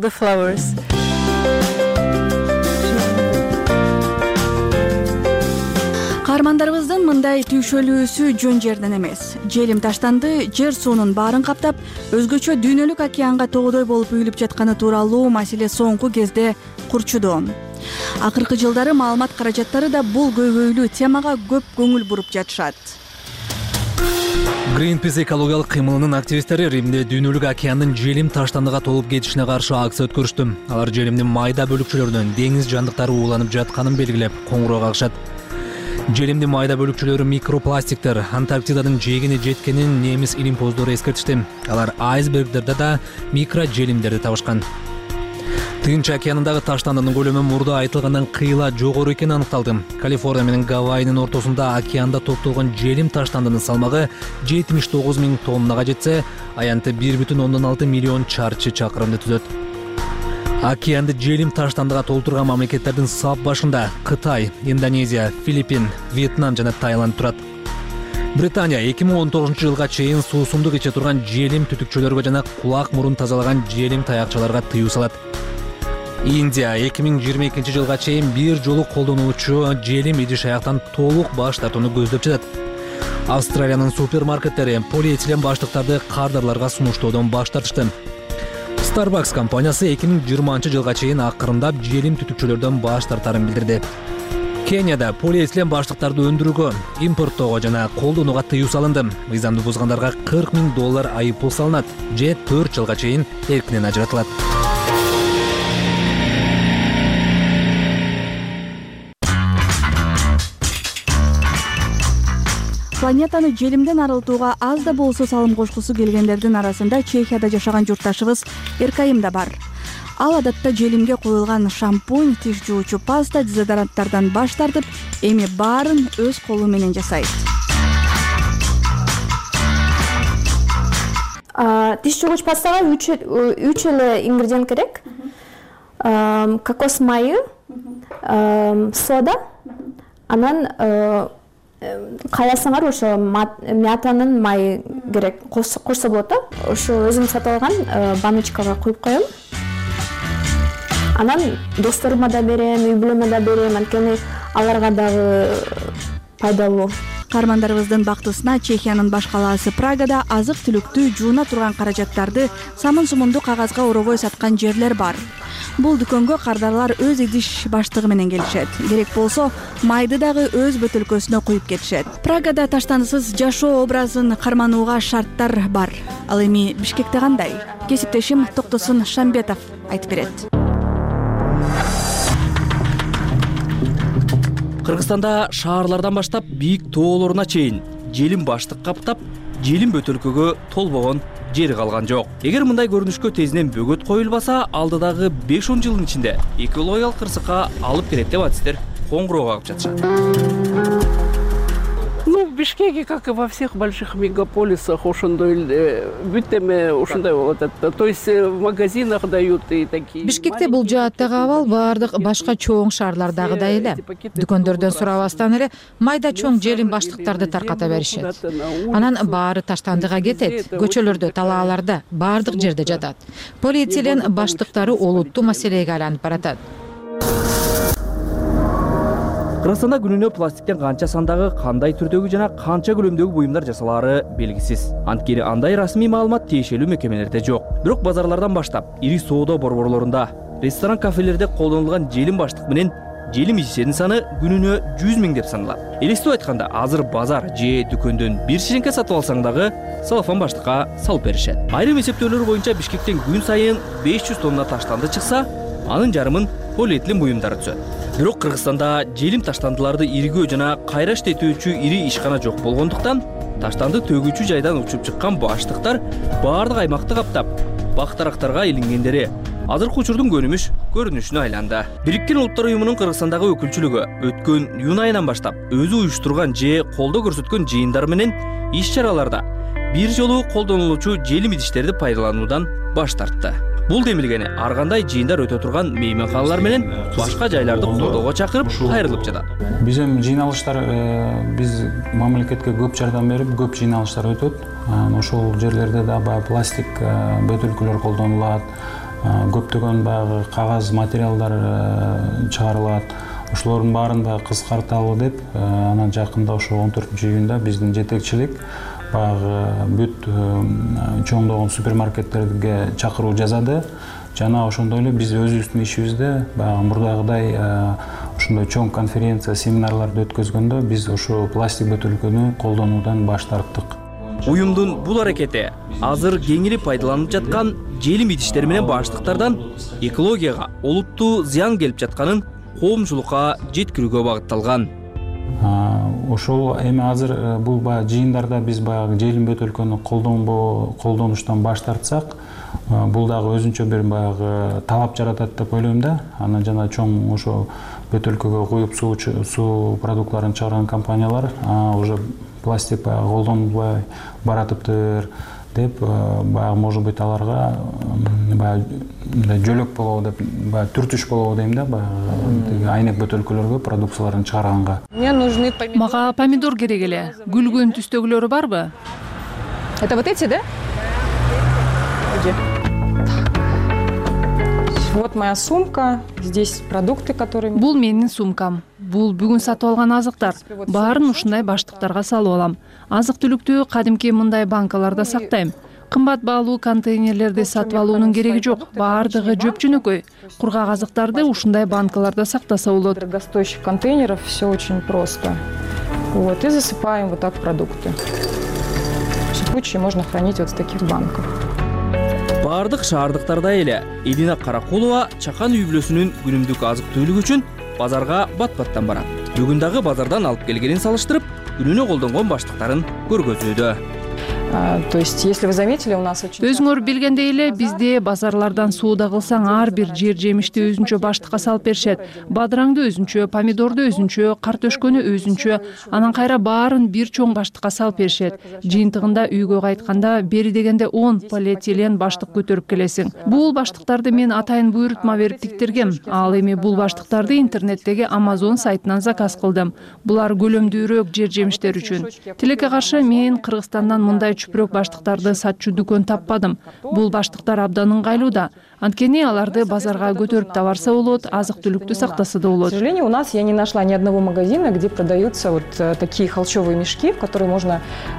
Каармандарыбыздын мындай түйшөлүүсү жөн жерден эмес. Желим таштанды жер суунун баарын каптап, өзгөчө дүйнөлүк океанга тоодой болуп үйүлүп жатканы тууралуу маселе соңку кезде курчуду. Акыркы жылдары маалымат каражаттары да бул көйгөйлүү темага көп көңүл буруп жатышат. Greenpeace экологиялык кыймылынын активисттери Римде дүйнөлүк океандын желим таштандыга толуп кетишине каршы акция өткөрүштү. Алар желимдин майда бөлүкчөлөрүнөн деңиз жандыктары ууланып жатканын белгилеп, коңгуроо кагышат. Желимдин майда бөлүкчөлөрү микропластиктер Антарктидадын жээгине жеткенин немис илимпоздору эскертишти. Алар айсбергдерде да микро желимдерди табышкан. Тынч океанындагы таштандынын көлөмү мурда айтылгандан кыйла жогору экени аныкталды. Калифорния менен Гавайинин ортосунда океанда топтолгон желим таштандынын салмагы жетимиш тогуз миң тоннага жетсе, аянты бир бүтүн ондон алты миллион чарчы чакырымды түзөт. Океанды желим таштандыга толтурган мамлекеттердин сап башында Кытай, Индонезия, Филиппин, Вьетнам жана Таиланд турат. Британия эки миң он тогузунчу жылга чейин суусундук иче турган желим түтүкчөлөргө жана кулак мурун тазалаган желим таякчаларга тыюу салат. Индия эки миң жыйырма экинчи жылга чейин бир жолу колдонуучу желим идиш аяктан толук баш тартууну көздөп жатат. Австралиянын супермаркеттери полиэтилен баштыктарды кардарларга сунуштоодон баш тартышты. Starbucks компаниясы эки миң жыйырманчы жылга чейин акырындап желим түтүкчөлөрдөн баш тартарын билдирди. Кенияда полиэтилен баштыктарды өндүрүүгө, импорттоого жана колдонууга тыюу салынды. Мыйзамды бузгандарга кырк миң доллар айыппул салынат же төрт жылга чейин эркинен ажыратылат. Планетаны желимден арылтууга аз да болсо салым кошкусу келгендердин арасында Чехияда жашаган журтташыбыз Эркайым да бар. Ал адатта желимге коюлган шампунь, тиш жуучу паста, дезодоранттардан баш тартып, эми баарын өз колу менен жасайт. Тиш жуугуч пастага үч эле ингредиент керек. Кокос майы, сода, анан каясаңар ошо мятанын майы керек кошсо болот да. Ошо өзүм сатып алган баночкага коюп коем. Анан досторума да берем, үй бүлөмө да берем, анткени аларга дагы пайдалуу. Каармандарыбыздын бактысына Чехиянын баш калаасы Прагада азык-түлүктү жууна турган каражаттарды самын сумунду кагазга оробой саткан жерлер бар. Бул дүкөнгө кардарлар өз идиш баштыгы менен келишет. Керек болсо, майды дагы өз бөтөлкөсүнө куюп кетишет. Прагада таштандысыз жашоо образын карманууга шарттар бар. Ал эми Бишкекте кандай? Кесиптешим Токтосун Шамбетов айтып берет. Кыргызстанда шаарлардан баштап бийик тоолоруна чейин желим баштык каптап, желим бөтөлкөгө толбогон жери калган жок. Эгер мындай көрүнүшкө тезинен бөгөт коюлбаса, алдыдагы беш он жылдын ичинде экологиялык кырсыкка алып келет деп адистер коңгуроо кагып жатышат. Ну, в Бишкеке, как и во всех больших мегаполисах, ошондой бүт эме ушундай болот. То есть в магазинах дают и такие. Бишкекте бул жааттагы абал баардык башка чоң шаарлардагыдай эле. Дүкөндөрдөн сурабастан эле майда чоң желим баштыктарды тарката беришет. Анан баары таштандыга кетет, көчөлөрдө, талааларда, баардык жерде жатат. Полиэтилен баштыктары олуттуу маселеге айланып баратат. Кыргызстанда күнүнө пластиктен канча сандагы, кандай түрдөгү жана канча көлөмдөгү буюмдар жасалаары белгисиз. Анткени андай расмий маалымат тиешелүү мекемелерде жок. Бирок базарлардан баштап, ири соода борборлорунда, ресторан, кафелерде колдонулган желим баштык менен желим ичиштердин саны күнүнө жүз миң деп саналат. Элестип айтканда, азыр базар же дүкөндөн бир ширинке сатып алсаң дагы салафан баштыкка салып беришет. Айрым эсептөөлөр боюнча Бишкектен күн сайын беш жүз тонна таштанды чыкса, анын жарымын полиэтилен буюмдары түзөт. Бирок Кыргызстанда желим таштандыларды иригөө жана кайра иштетүүчү ири ишкана жок болгондуктан, таштанды төгүүчү жайдан учуп чыккан баштыктар баардык аймакты каптап, бактарактарга илингендери азыркы учурдун көнүмүш көрүнүшүнө айланды. Бириккен Улуттар уюмунун Кыргызстандагы өкүлчүлүгү өткөн июнь айынан баштап өзү уюштурган же колдоо көрсөткөн жыйындар менен иш-чараларда бир жолу колдонулуучу желим идиштерди пайдалануудан баш тартты. Бул демилгени ар кандай жыйындар өтө турган мейманканалар менен башка жайларды колдоого чакырып кайрылып жатат. Биз эми жыйналыштар биз мамлекетке көп жардам берип, көп жыйналыштар өтөт. Ошол жерлерде да баягы пластик бөтөлкөлөр колдонулат, көптөгөн баягы кагаз материалдар чыгарылат. Ошолордун баарын да кыскарталы деп, анан жакында ошо он төртүнчү июнда биздин жетекчилик баягы бүт чоңдогон супермаркеттерге чакыруу жасады. Жана ошондой эле биз өзүбүздүн ишибизде баягы мурдагыдай ошондой чоң конференция, семинарларды өткөзгөндө биз ошо пластик бөтөлкөнү колдонуудан баш тарттык. Уюмдун бул аракети азыр кеңири пайдаланып жаткан желим идиштери менен баштыктардан экологияга олуттуу зыян келип жатканын коомчулукка жеткирүүгө багытталган. Ошол эми азыр бул баягы жыйындарда биз баягы желим бөтөлкөнү колдонуштан баш тартсак, бул дагы өзүнчө бир баягы талап жаратат деп ойлойм да. Анан жана чоң ошо бөтөлкөгө куюп суу продуктларын чыгарган компаниялар уже пластик баягы колдонулбай баратыптыр деп баягы может быть аларга баягы мындай жөлөк болобу деп баягы түртүш болобу дейм да, баягы айнек бөтөлкөлөргө продукцияларын чыгарганга. Мага помидор керек эле. Гүлгөн түстөгүлөрү барбы? Это вот эти, да? Вот моя сумка. Здесь продукты, которые... Бул менин сумкам. Бул бүгүн сатып алган азыктар. Баарын ушундай баштыктарга салып алам. Азык-түлүктү кадимки мындай банкаларда сактайм. Кымбат баалуу контейнерлерди сатып алуунун кереги жок. Баардыгы жөп-жөнөкөй. Кургак азыктарды ушундай банкаларда сактаса болот. Дорогостоящих контейнеров все очень просто. Вот, и засыпаем вот так продукты. В случае можно хранить вот в таких банках. Бардык шаардыктарда эле Элина Каракулова чакан үй бүлөсүнүн күнүмдүк азык-түлүк үчүн базарга бат-баттан барат. Бүгүн дагы базардан алып келгенин салыштырып, күнүнө колдонгон баштыктарын көргөзүүдө. То есть, если вы заметили, у нас очень... Өзүңөр билгендей эле бизде базарлардан соода кылсаң ар бир жер жемишти өзүнчө баштыкка салып беришет. Бадыраңды өзүнчө, помидорду өзүнчө, картөшкөнү өзүнчө, анан кайра баарын бир чоң баштыкка салып беришет. Жыйынтыгында үйгө кайтканда бери дегенде он полиэтилен баштык көтөрүп келесиң. Бул баштыктарды мен атайын буйрутма берип тиктиргем. Ал эми бул баштыктарды интернеттеги Amazon сайтынан заказ кылдым. Булар көлөмдүүрөөк жер жемиштер үчүн. Тилекке каршы мен Кыргызстандан мындай чүпүрөк баштыктарды сатчу дүкөн таппадым. Бул баштыктар абдан ыңгайлуу да. Анткени аларды базарга көтөрүп да барса болот, азык-түлүктү сактаса да болот. К сожалению, у нас я не нашла ни одного магазина, где продаются вот такие холщовые мешки, в которые можно,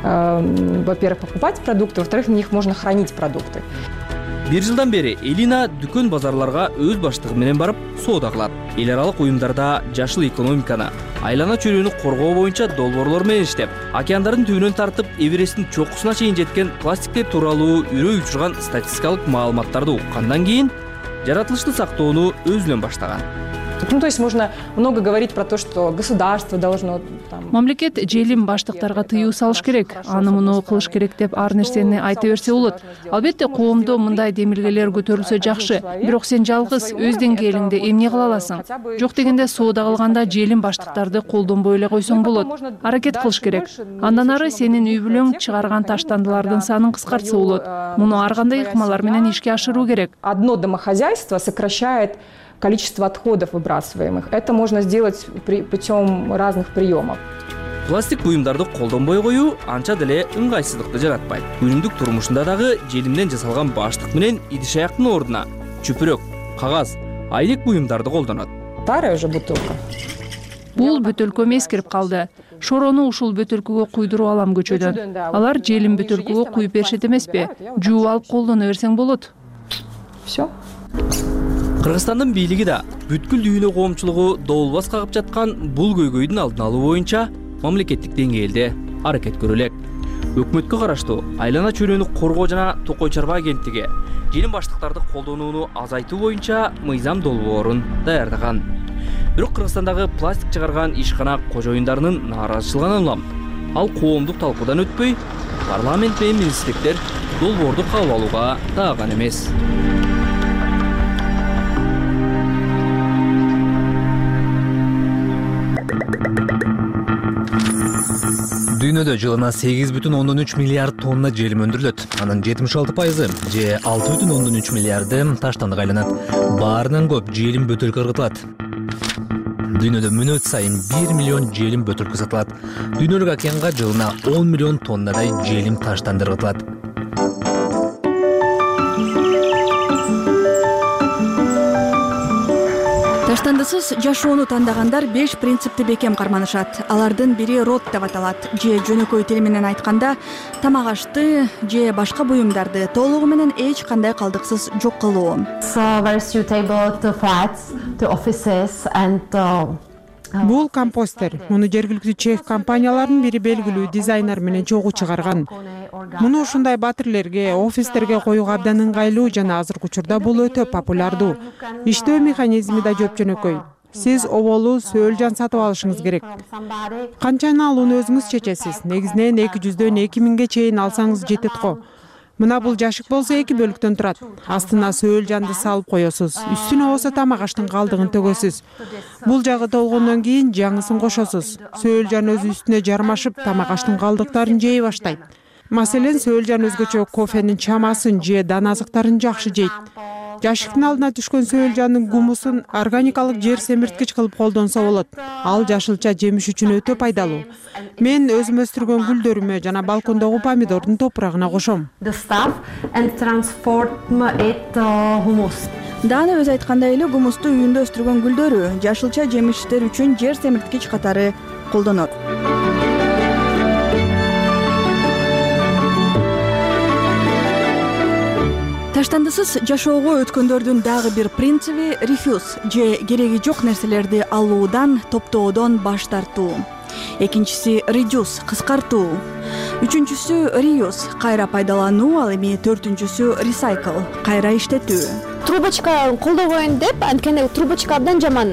э, во-первых, покупать продукты, во-вторых, в них можно хранить продукты. Бир жылдан бери Элина дүкөн базарларга өз баштыгы менен барып соода кылат. Эл аралык уюмдарда жашыл экономиканы, айлана чөйрөнү коргоо боюнча долбоорлор менен иштеп, океандардын түбүнөн тартып Эвересттин чокусуна чейин жеткен пластиктер тууралуу үрөй учурган статистикалык маалыматтарды уккандан кийин жаратылышты сактоону өзүнөн баштаган. Ну, то есть можно много говорить про то, что государство должно... Мамлекет желим баштыктарга тыюу салыш керек, аны муну кылыш керек деп ар нерсени айта берсе болот. Албетте коомдо мындай демилгелер көтөрүлсө жакшы, бирок сен жалгыз өз деңгээлиңде эмне кыла аласың? Жок дегенде соода кылганда желим баштыктарды колдонбой эле койсоң болот. Аракет кылыш керек. Андан ары сенин үй бүлөң чыгарган таштандылардын санын кыскартса болот. Муну ар кандай ыкмалар менен ишке ашыруу керек. Одно домохозяйство сокращает количество отходов выбрасываемых. Это можно сделать при, путем разных приемов. Пластик буюмдарды колдонбой коюу анча деле ыңгайсыздыкты жаратпайт. Күнүмдүк турмушунда дагы желимден жасалган баштык менен идиш аяктын ордуна чүпүрөк, кагаз, айнек буюмдарды колдонот. Старая уже бутылка. Бул бөтөлкөм эскирип калды. Шорону ушул бөтөлкөгө куйдуруп алам көчөдөн. Алар желим бөтөлкөгө куюп беришет эмеспи? Жууп алып колдоно берсең болот. Все. Кыргызстандын бийлиги да бүткүл дүйнө коомчулугу доолбас кагып жаткан бул көйгөйдүн алдын алуу боюнча мамлекеттик деңгээлде аракет көрө элек. Өкмөткө караштуу айлана чөйрөнү коргоо жана Токой чарба агенттиги желим баштыктарды колдонууну азайтуу боюнча мыйзам долбоорун даярдаган. Бирок Кыргызстандагы пластик чыгарган ишкана кожоюндарынын нааразычылыгынан улам ал коомдук талкуудан өтпөй, парламент менен министрликтер долбоорду кабыл алууга тааган эмес. Дүйнөдө жылына сегиз бүтүн ондон үч миллиард тонна желим өндүрүлөт. Анын жетимиш алты пайызы же алты бүтүн ондон үч миллиарды таштандык айланат. Баарынан көп желим бөтөлкө ыргытылат. Дүйнөдө мүнөт сайын бир миллион желим бөтөлкө сатылат. Дүйнөлүк океанга жылына он миллион тоннадай желим таштанды ыргытылат. Таштандысыз жашоону тандагандар беш принципти бекем карманышат. Алардын бири рот деп аталат. Же жөнөкөй тили менен айтканда тамак ашты же башка буюмдарды толугу менен эч кандай калдыксыз жок кылуу. Бул компостер. Муну жергиликтүү чех компанияларынын бири белгилүү дизайнер менен чогуу чыгарган. Муну ушундай батирлерге, офистерге коюуга абдан ыңгайлуу жана азыркы учурда бул өтө популярдуу. Иштөө механизми да жөп-жөнөкөй. Сиз оболу сөөл жан сатып алышыңыз керек. Канчаны алууну өзүңүз чечесиз. Негизинен эки жүздөн эки миңге чейин алсаңыз жетет го. Мына бул жашык болсо эки бөлүктөн турат. Астына сөөл жанды салып коесуз. Үстүнө болсо тамак аштын калдыгын төгөсүз. Бул жагы толгондон кийин жаңысын кошосуз. Сөөл жан өзү үстүнө жармашып тамак аштын калдыктарын жей баштайт. Маселен сөөлжан өзгөчө кофенин чамасын же дан азыктарын жакшы жейт. Жашыктын алдына түшкөн сөөлжандын гумусун органикалык жер семирткич кылып колдонсо болот. Ал жашылча жемиш үчүн өтө пайдалуу. Мен өзүм өстүргөн гүлдөрүмө жана балкондогу помидордун топурагына кошом. Дана өзү айткандай эле гумусту үйүндө өстүргөн гүлдөрү жашылча жемиштер үчүн жер семирткич катары колдонот. Таштандысыз жашоого өткөндөрдүн дагы бир принциби refuse же кереги жок нерселерди алуудан, топтоодон баш тартуу. Экинчиси reduce кыскартуу. Үчүнчүсү reuse кайра пайдалануу, ал эми төртүнчүсү recycle кайра иштетүү. Трубочка колдобойн деп, анткени трубочка абдан жаман.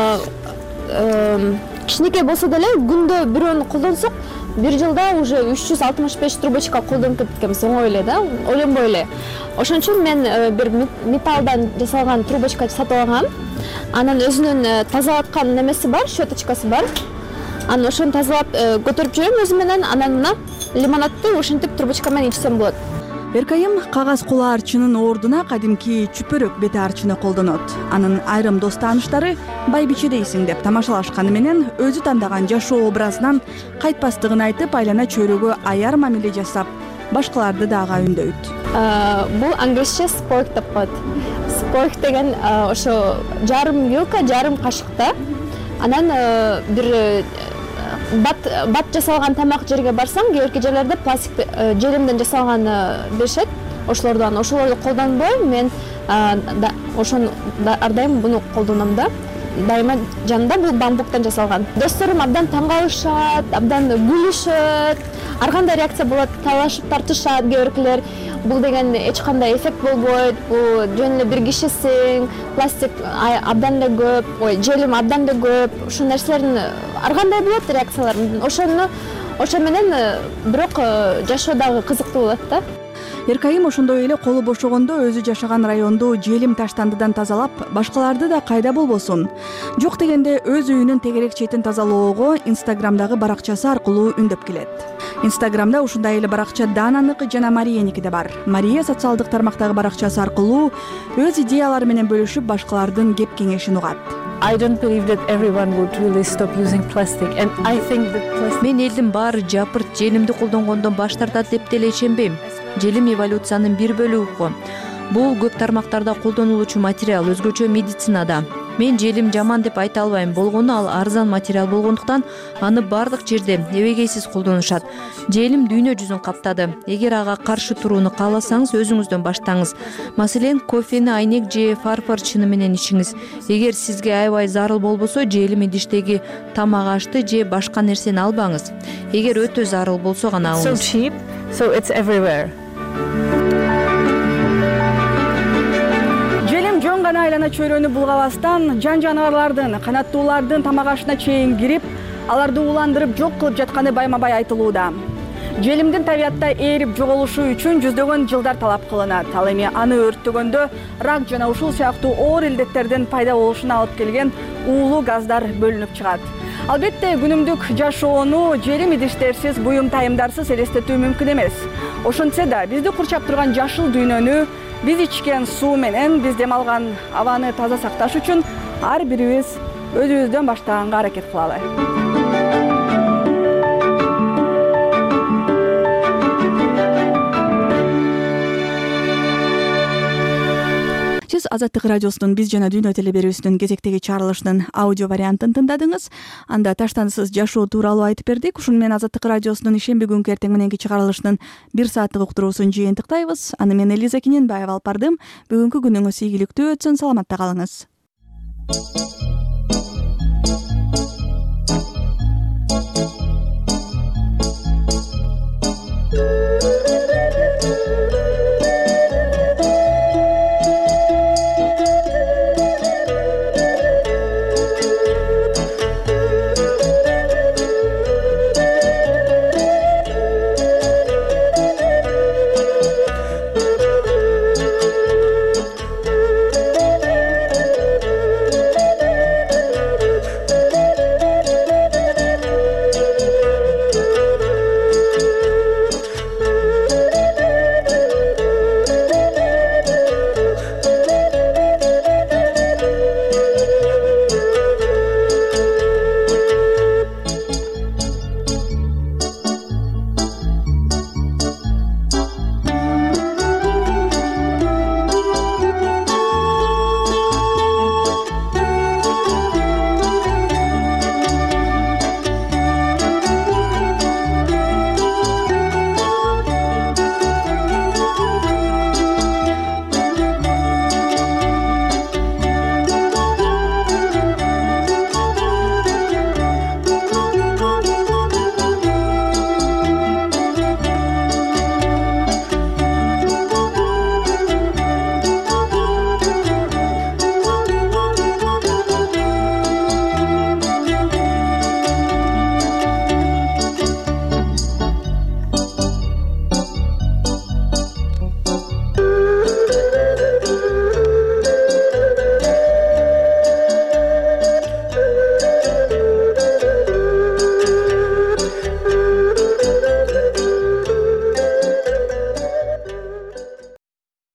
Кичинекей болсо деле күндө бирөөнү колдонсок, бир жылда уже үч жүз алтымыш беш трубочка колдонуп кеткенбиз, оңой эле да, ойлонбой эле. Ошон үчүн мен бир металлдан жасалган трубочка сатып алгам. Анан өзүнүн тазалаткан немеси бар, щеточкасы бар. Анан ошону тазалап көтөрүп жүрөм өзүм менен, анан мына лимонадты ушинтип трубочка менен ичсем болот. Беркайым кагаз кула арчынын ордуна кадимки чүпөрөк бети арчыны колдонот. Анын айрым дос тааныштары байбиче дейсиң деп тамашалашканы менен өзү тандаган жашоо образынан кайтпастыгын айтып, айлана чөйрөгө аяр мамиле жасап, башкаларды дагы үндөйт. Бул англисче spork деп коет. Spork деген ошо жарым вилка, жарым кашыкта. Анан бир бат бат жасалган тамак жерге барсаң, кээ бирки жерлерде пластик желимден жасалган беришет. Ошолордон ошолорду колдонбой, мен ошону ар дайым буну колдоном да. Дайыма жанында бул бамбуктан жасалган. Досторум абдан таң калышат, абдан күлүшөт. Ар кандай реакция болот, талашып тартышат кээ биркилер. Бул деген эч кандай эффект болбойт, бул жөн эле бир кишисиң, пластик абдан эле көп, ой, желим абдан эле көп. Ушул нерселердин ар кандай болот реакциялар. Ошону ошо менен бирок жашоо дагы кызыктуу болот да. Эркайым ошондой эле колу бошогондо өзү жашаган районду желим таштандыдан тазалап, башкаларды да кайда болбосун. Жок дегенде өз үйүнүн тегерек четин тазалоого Инстаграмдагы баракчасы аркылуу үндөп келет. Инстаграмда ушундай эле баракча Дананыкы жана Марияники да бар. Мария социалдык тармактагы баракчасы аркылуу өз идеялары менен бөлүшүп, башкалардын кеп кеңешин угат. I don't believe that everyone would really stop using plastic, and I think that plastic... Мен элдин баары жапырт желимди колдонгондон баш тартат деп деле ишенбейм. Желим эволюциянын бир бөлүгү го. Бул көп тармактарда колдонулуучу материал, өзгөчө медицинада. Мен желим жаман деп айта албайм, болгону ал арзан материал болгондуктан аны бардык жерде эбегейсиз колдонушат. Желим дүйнө жүзүн каптады. Эгер ага каршы турууну кааласаңыз, өзүңүздөн баштаңыз. Маселен, кофени айнек же фарфор чыны менен ичиңиз. Эгер сизге аябай зарыл болбосо, желим идиштеги тамак ашты же башка нерсени албаңыз. Эгер өтө зарыл болсо гана алыңыз. So cheap, so it's everywhere. Жөн гана айлана чөйрөнү булгабастан, жан жаныбарлардын, канаттуулардын тамак ашына чейин кирип, аларды уландырып жок кылып жатканы байма-бай айтылууда. Желимдин табиятта ээрип жоголушу үчүн жүздөгөн жылдар талап кылынат. Ал эми аны өрттөгөндө рак жана ушул сыяктуу оор илдеттердин пайда болушуна алып келген уулуу газдар бөлүнүп чыгат. Албетте, күнүмдүк жашоону желим идиштерсиз, буюм тайымдарсыз элестетүү мүмкүн эмес. Ошентсе да, бизди курчап турган жашыл дүйнөнү, биз ичкен суу менен, биз дем алган абаны таза сакташ үчүн ар бирибиз өзүбүздөн баштаганга аракет кылалы. Сиз Азаттык радиосунун Биз жана дүйнө телеберүүсүнүн кезектеги чыгарылышынын аудио вариантын тыңдадыңыз. Анда таштандысыз жашоо тууралуу айтып бердик. Ушуну менен Азаттык радиосунун ишемби күнкү эртең мененки чыгарылышынын бир сааттык уктуруусун жыйынтыктайбыз. Аны мен Элиза Кененбаева алып бардым. Бүгүнкү күнүңүз ийгиликтүү өтсүн, саламатта калыңыз.